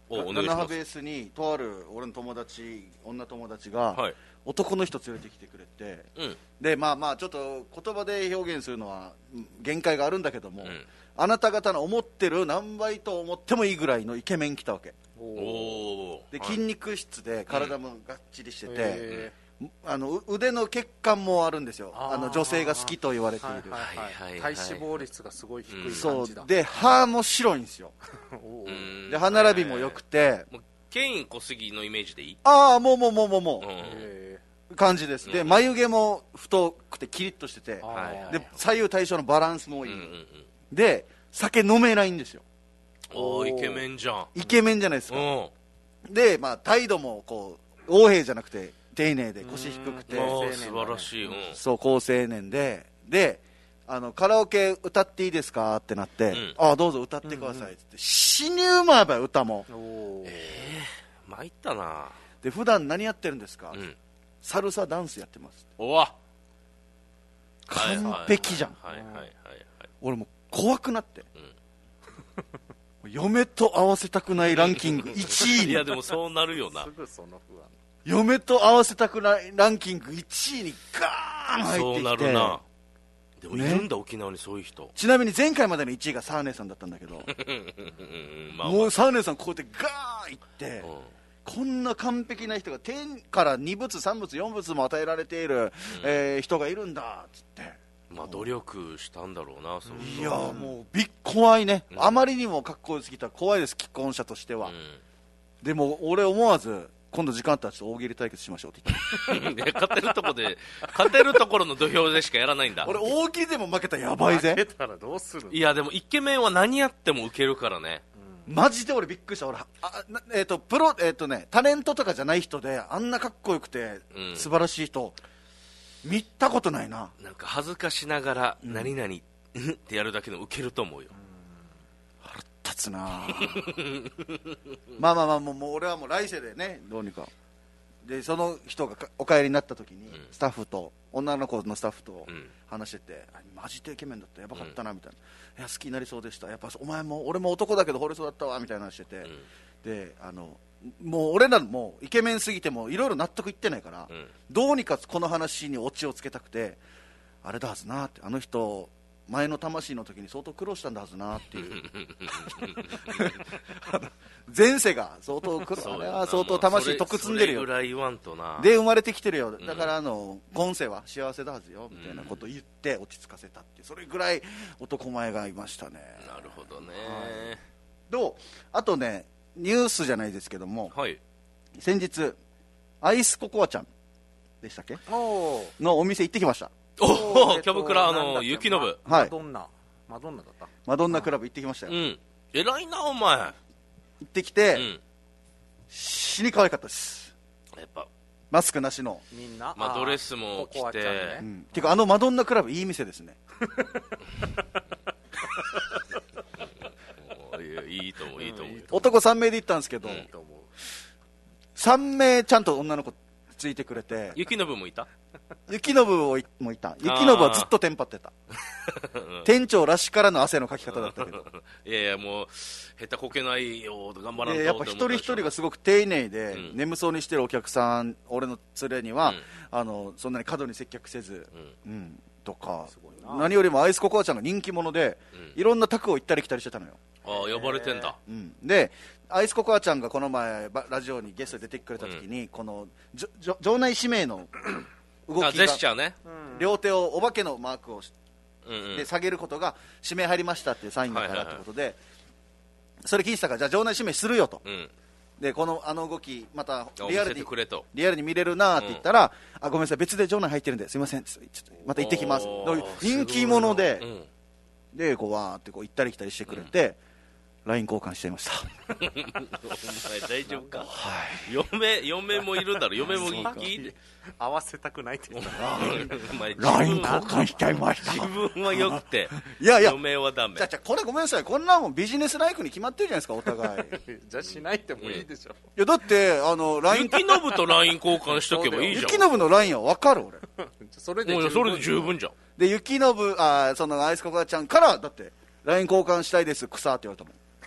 ナナハベースにとある俺の友達女友達が、はい、男の人連れてきてくれて、うん、でまあまあちょっと言葉で表現するのは限界があるんだけども、うん、あなた方の思ってる何倍と思ってもいいぐらいのイケメン来たわけ。おで筋肉質で体もがっちりしてて、うん、あの腕の血管もあるんですよ。あの女性が好きと言われている、 体脂肪率がすごい低い感じだ、うん、そうで歯も白いんですよで歯並びも良くて、 ケイン小杉のイメージでいい？ ああもうもうもうもうもう感じです。で眉毛も太くてキリッとしてて、で左右対称のバランスもいい、うんうんうん、で酒飲めないんですよ。 おーイケメンじゃん。 イケメンじゃないですか。で、まあ、態度もこう横柄じゃなくて丁寧で腰低くて、 素晴らしい、うん、 そう好青年で、であのカラオケ歌っていいですかってなって、うん、ああどうぞ歌ってくださいって、うんうん、死にうまいば歌も。 えー、参ったな。 で普段何やってるんですか、うん、サルサダンスやってます。 おわ完璧じゃん。俺も怖くなって、うん、嫁と合わせたくないランキングいちいにいやでもそうなるよな。 すぐその不安。 嫁と合わせたくないランキングいちいにガーン入ってきて。 そうなるな。でもいるんだ、ね、沖縄にそういう人。 ちなみに前回までのいちいがサーネーさんだったんだけどまあ、まあ、もうサーネーさんこうやってガーンいって、うん、こんな完璧な人が天からにぶつさんぶつよんぶつも与えられている、うんえー、人がいるんだっつって、 まあ、努力したんだろうな。そういやもうびっ怖いね、うん、あまりにもかっこよすぎたら怖いです、既婚者としては、うん、でも俺思わず今度時間あったらちょっと大喜利対決しましょうって言って勝てるとこで勝てるところの土俵でしかやらないんだ。 俺大喜利でも負けたらやばいぜ。 負けたらどうする？ いやでもイケメンは何やってもウケるからね、 うん、マジで俺びっくりした。俺あな、えー、とプロ、えーとね、タレントとかじゃない人であんなかっこよくて、うん、素晴らしい人見たことないな。 なんか恥ずかしながら何々、うん、ってやるだけのウケると思うよ。 腹立つなまあまあまあもう、もう俺はもう来世でねどうにかで、その人がお帰りになった時に、うん、スタッフと女の子のスタッフと話してて、うん、マジでイケメンだったやばかったなみたいな、うん、いや好きになりそうでした、やっぱお前も俺も男だけど惚れそうだったわみたいな話してて、うん、であのもう俺らもイケメンすぎてもいろいろ納得いってないから、うん、どうにかこの話にオチをつけたくて、あれだはずなって、あの人前の魂の時に相当苦労したんだはずなっていう前世が相当苦労、あれは相当魂得積んでるよ、 それぐらい言わんとなで生まれてきてるよ、だからあの、うん、今世は幸せだはずよみたいなことを言って落ち着かせたっていう、それぐらい男前がいましたね。 なるほどね、 はい、どうあとねニュースじゃないですけども、はい、先日アイスココアちゃんでしたっけのお店行ってきました。 おおキャブクラの雪のぶ、 マドンナマドンナだったマドンナクラブ行ってきましたよ。うん偉いなお前。 行ってきて、うん、死に可愛かったです。 やっぱマスクなしのみんな、 まあ、ドレスも着て、ねうん、てかあのマドンナクラブいい店ですねいいと思ういいと思う、 男さん名で行ったんですけど、うん、さん名ちゃんと女の子ついてくれて、 雪のぶもいた雪のぶもいた雪のぶはずっとテンパってた店長らしからの汗のかき方だったけどいやいやもう下手こけないよ頑張らんとやっぱ一人一人がすごく丁寧で、うん、眠そうにしてるお客さん俺の連れには、うん、あのそんなに過度に接客せず、うんうん、とか何よりもアイスココアちゃんが人気者で、うん、いろんな宅を行ったり来たりしてたのよ。 ああ呼ばれてんだ、 うん、でアイスココアちゃんがこの前ラジオにゲストで出てくれた時に、うん、この場内指名の動きがジェスチャーね、 両手をお化けのマークをし、うんうん、で下げることが指名入りましたっていうサインだからってことで、はいはいはい、それ聞いてたからじゃあ場内指名するよと、うん、でこのあの動きまたリアルにリアルに見れるなって言ったら、うん、あごめんなさい別で場内入ってるんですいませんちょっとまた行ってきます人気者で、うん、でこうわーってこう行ったり来たりしてくれて、うんライン 交換しちゃいましたお前大丈夫か、はい、嫁, 嫁もいるんだろ嫁も聞いて合わせたくないって言ったライン交換しちゃいました自分はよくていやいや嫁はダメ。 じゃじゃこれごめんなさいこんなもんビジネスライクに決まってるじゃないですかお互いじゃあしないってもいいでしょ、うん、いやだってあの ライン雪のぶと ライン 交換しとけばいいじゃん雪のぶの ライン は分かる俺それで十分じゃん。 で雪のぶあそのアイスココアちゃんからだって ライン 交換したいです草って言われたもん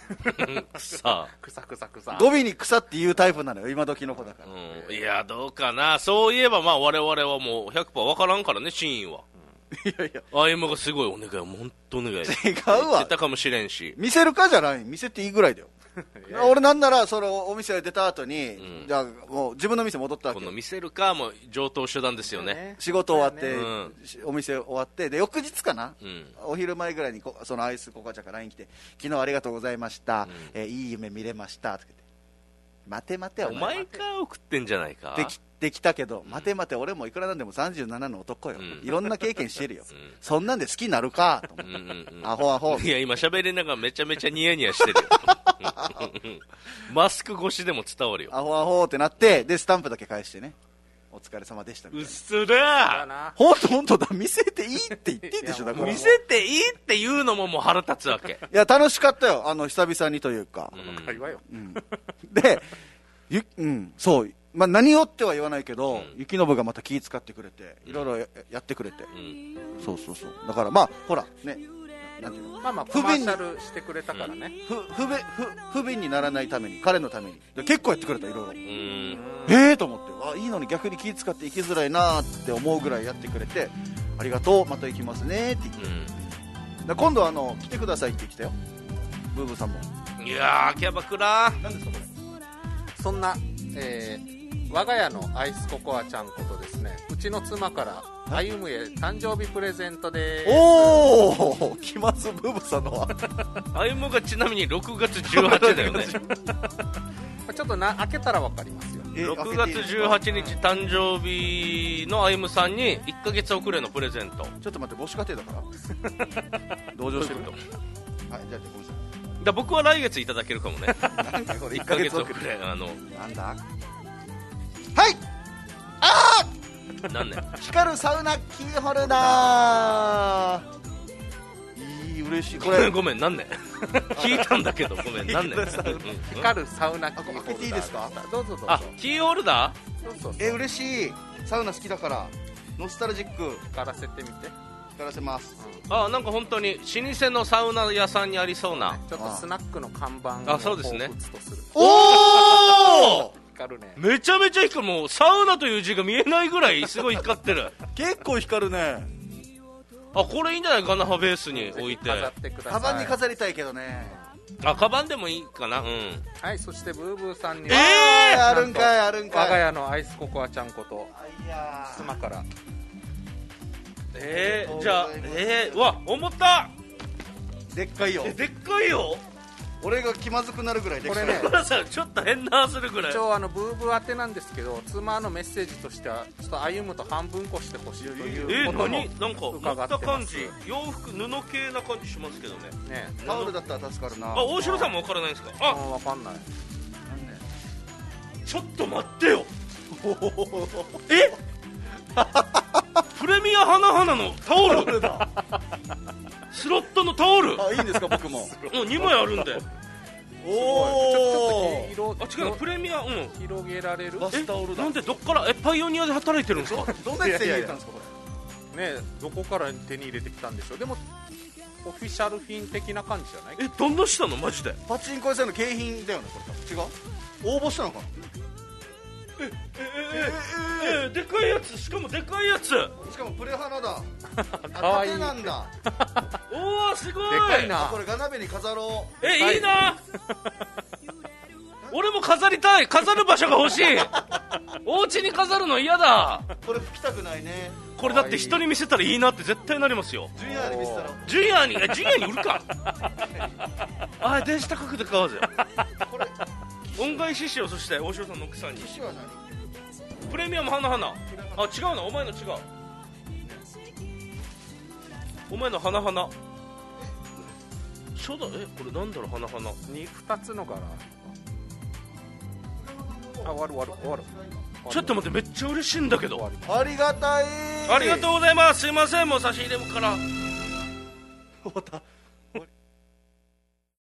草草草草語尾に草っていうタイプなのよ今時の子だから、 うん、いやどうかな。そういえばまあ我々はもう ひゃくパーセント 分からんからね真意は。いやいやアイムがすごいお願いもう本当お願い違うわ言ってたかもしれんし見せるかじゃない見せていいぐらいだよ俺なんならそのお店出た後に、うん、じゃあもう自分の店戻ったわけ。 この見せるかも上等手段ですよね。 仕事終わって、うん、お店終わってで翌日かな、 うん、 お昼前ぐらいにそのアイスココアちゃんから ライン 来て昨日ありがとうございました、うんえー、いい夢見れましたって待て待てお前か送ってんじゃないかできできたけど、うん、待て待て俺もいくらなんでもさんじゅうななの男よ、うん、いろんな経験してるよ、うん、そんなんで好きになるかと思って、うんうんうん、アホアホいや今喋りながらめちゃめちゃニヤニヤしてるよマスク越しでも伝わるよアホアホってなってでスタンプだけ返してねお疲れ様でしたみたいな。 うっそだほんとほんとだ見せていいって言っていいでしょだから見せていいって言うのももう腹立つわけいや楽しかったよあの久々にというか、 うん、会話よ、 うん、でゆ、うん、そうまあ、何よっては言わないけど、うん、雪信がまた気使ってくれていろいろ や, やってくれて、うん、そうそうそうだからまあほらねなんていうのまあまあコマーシャルしてくれたからね、 うん、不, 不, 不, 不便にならないために彼のために結構やってくれたいろいろええー、と思ってあいいのに逆に気使って行きづらいなって思うぐらいやってくれてありがとうまた行きますねって言って、うん、だ今度あの来てくださいって言ってたよブーブーさんも。 いやーキャバクラ何ですかこれ。 そんな、えー我が家のアイスココアちゃんことですねうちの妻から歩むへ誕生日プレゼントです。 おお来ますブーブさんのは歩むがちなみにろくがつじゅうはちだよねちょっとな開けたら分かりますよ。 ろくがつじゅうはちにち誕生日の歩むさんにいっかげつ遅れのプレゼント。 ちょっと待って母子家庭だから同情してるとはいじゃあごめんなさいだ僕は来月いただけるかもねいっかげつ遅れあのなんだはいあー何年光るサウナキーホルダーいい嬉しいこれごめん何年聞いたんだけどごめん何年光るサウナキーホルダー開けていいですかどうぞどうぞ。 あキーホルダーそうそうそうえ嬉しいサウナ好きだからノスタルジック光らせてみて光らせます、 うん、あなんか本当に老舗のサウナ屋さんにありそうなちょっとスナックの看板を彷彿とする。 おお光るねめちゃめちゃ光るもうサウナという字が見えないぐらいすごい光ってる結構光るねあこれいいんじゃないガナハベースに置いて飾ってください。 カバンに飾りたいけどねあカバンでもいいかなうんはいそしてブーブーさんにはえー、あるんかいあるんかい我が家のアイスココアちゃんこと妻からえー、じゃあえー、うわ思ったでっかいよでっかいよ俺が気まずくなるぐらいでっかいこれねちょっと変なするぐらい一応あのブーブー宛てなんですけど妻のメッセージとしてはちょっと歩むと半分こしてほしいということもえー、何なんか持った感じ洋服布系な感じしますけどねねタオルだったら助かるなあ大城さんも分からないですかあ分かんないちょっと待ってよえプレミア花々のタオルだスロットのタオルあいいんですか僕もうんにまいあるんでおおちょっとあ違うプレミアうん広げられるバスタオルだなんでどっからえパイオニアで働いてるんですかどんなやつ手に入れたんですかこれねどこから手に入れてきたんでしょう。でもオフィシャル品的な感じじゃないえどんなしたのマジでパチンコ屋さんの景品だよねこれ違う応募したのかなえええええでかいやつしかもでかいやつしかもプレハナだかわいい縦なんだおおすごいでかいなこれガナベに飾ろうえいいな俺も飾りたい飾る場所が欲しいお家に飾るの嫌だこれ拭きたくないねこれだって人に見せたらいいなって絶対なりますよジュニアに見せたらジュニアにえジュニアに売るかあ電子高くで買おうぜこれ恩返ししようそして大城さんの奥さんに機種は何プレミアム花々あ違うなお前の違うお前の花々初代えこれなんだろう花々 にふたつの柄あ終わる終わる終わるちょっと待ってめっちゃ嬉しいんだけどありがたいありがとうございますすいませんもう差し入れもから終わった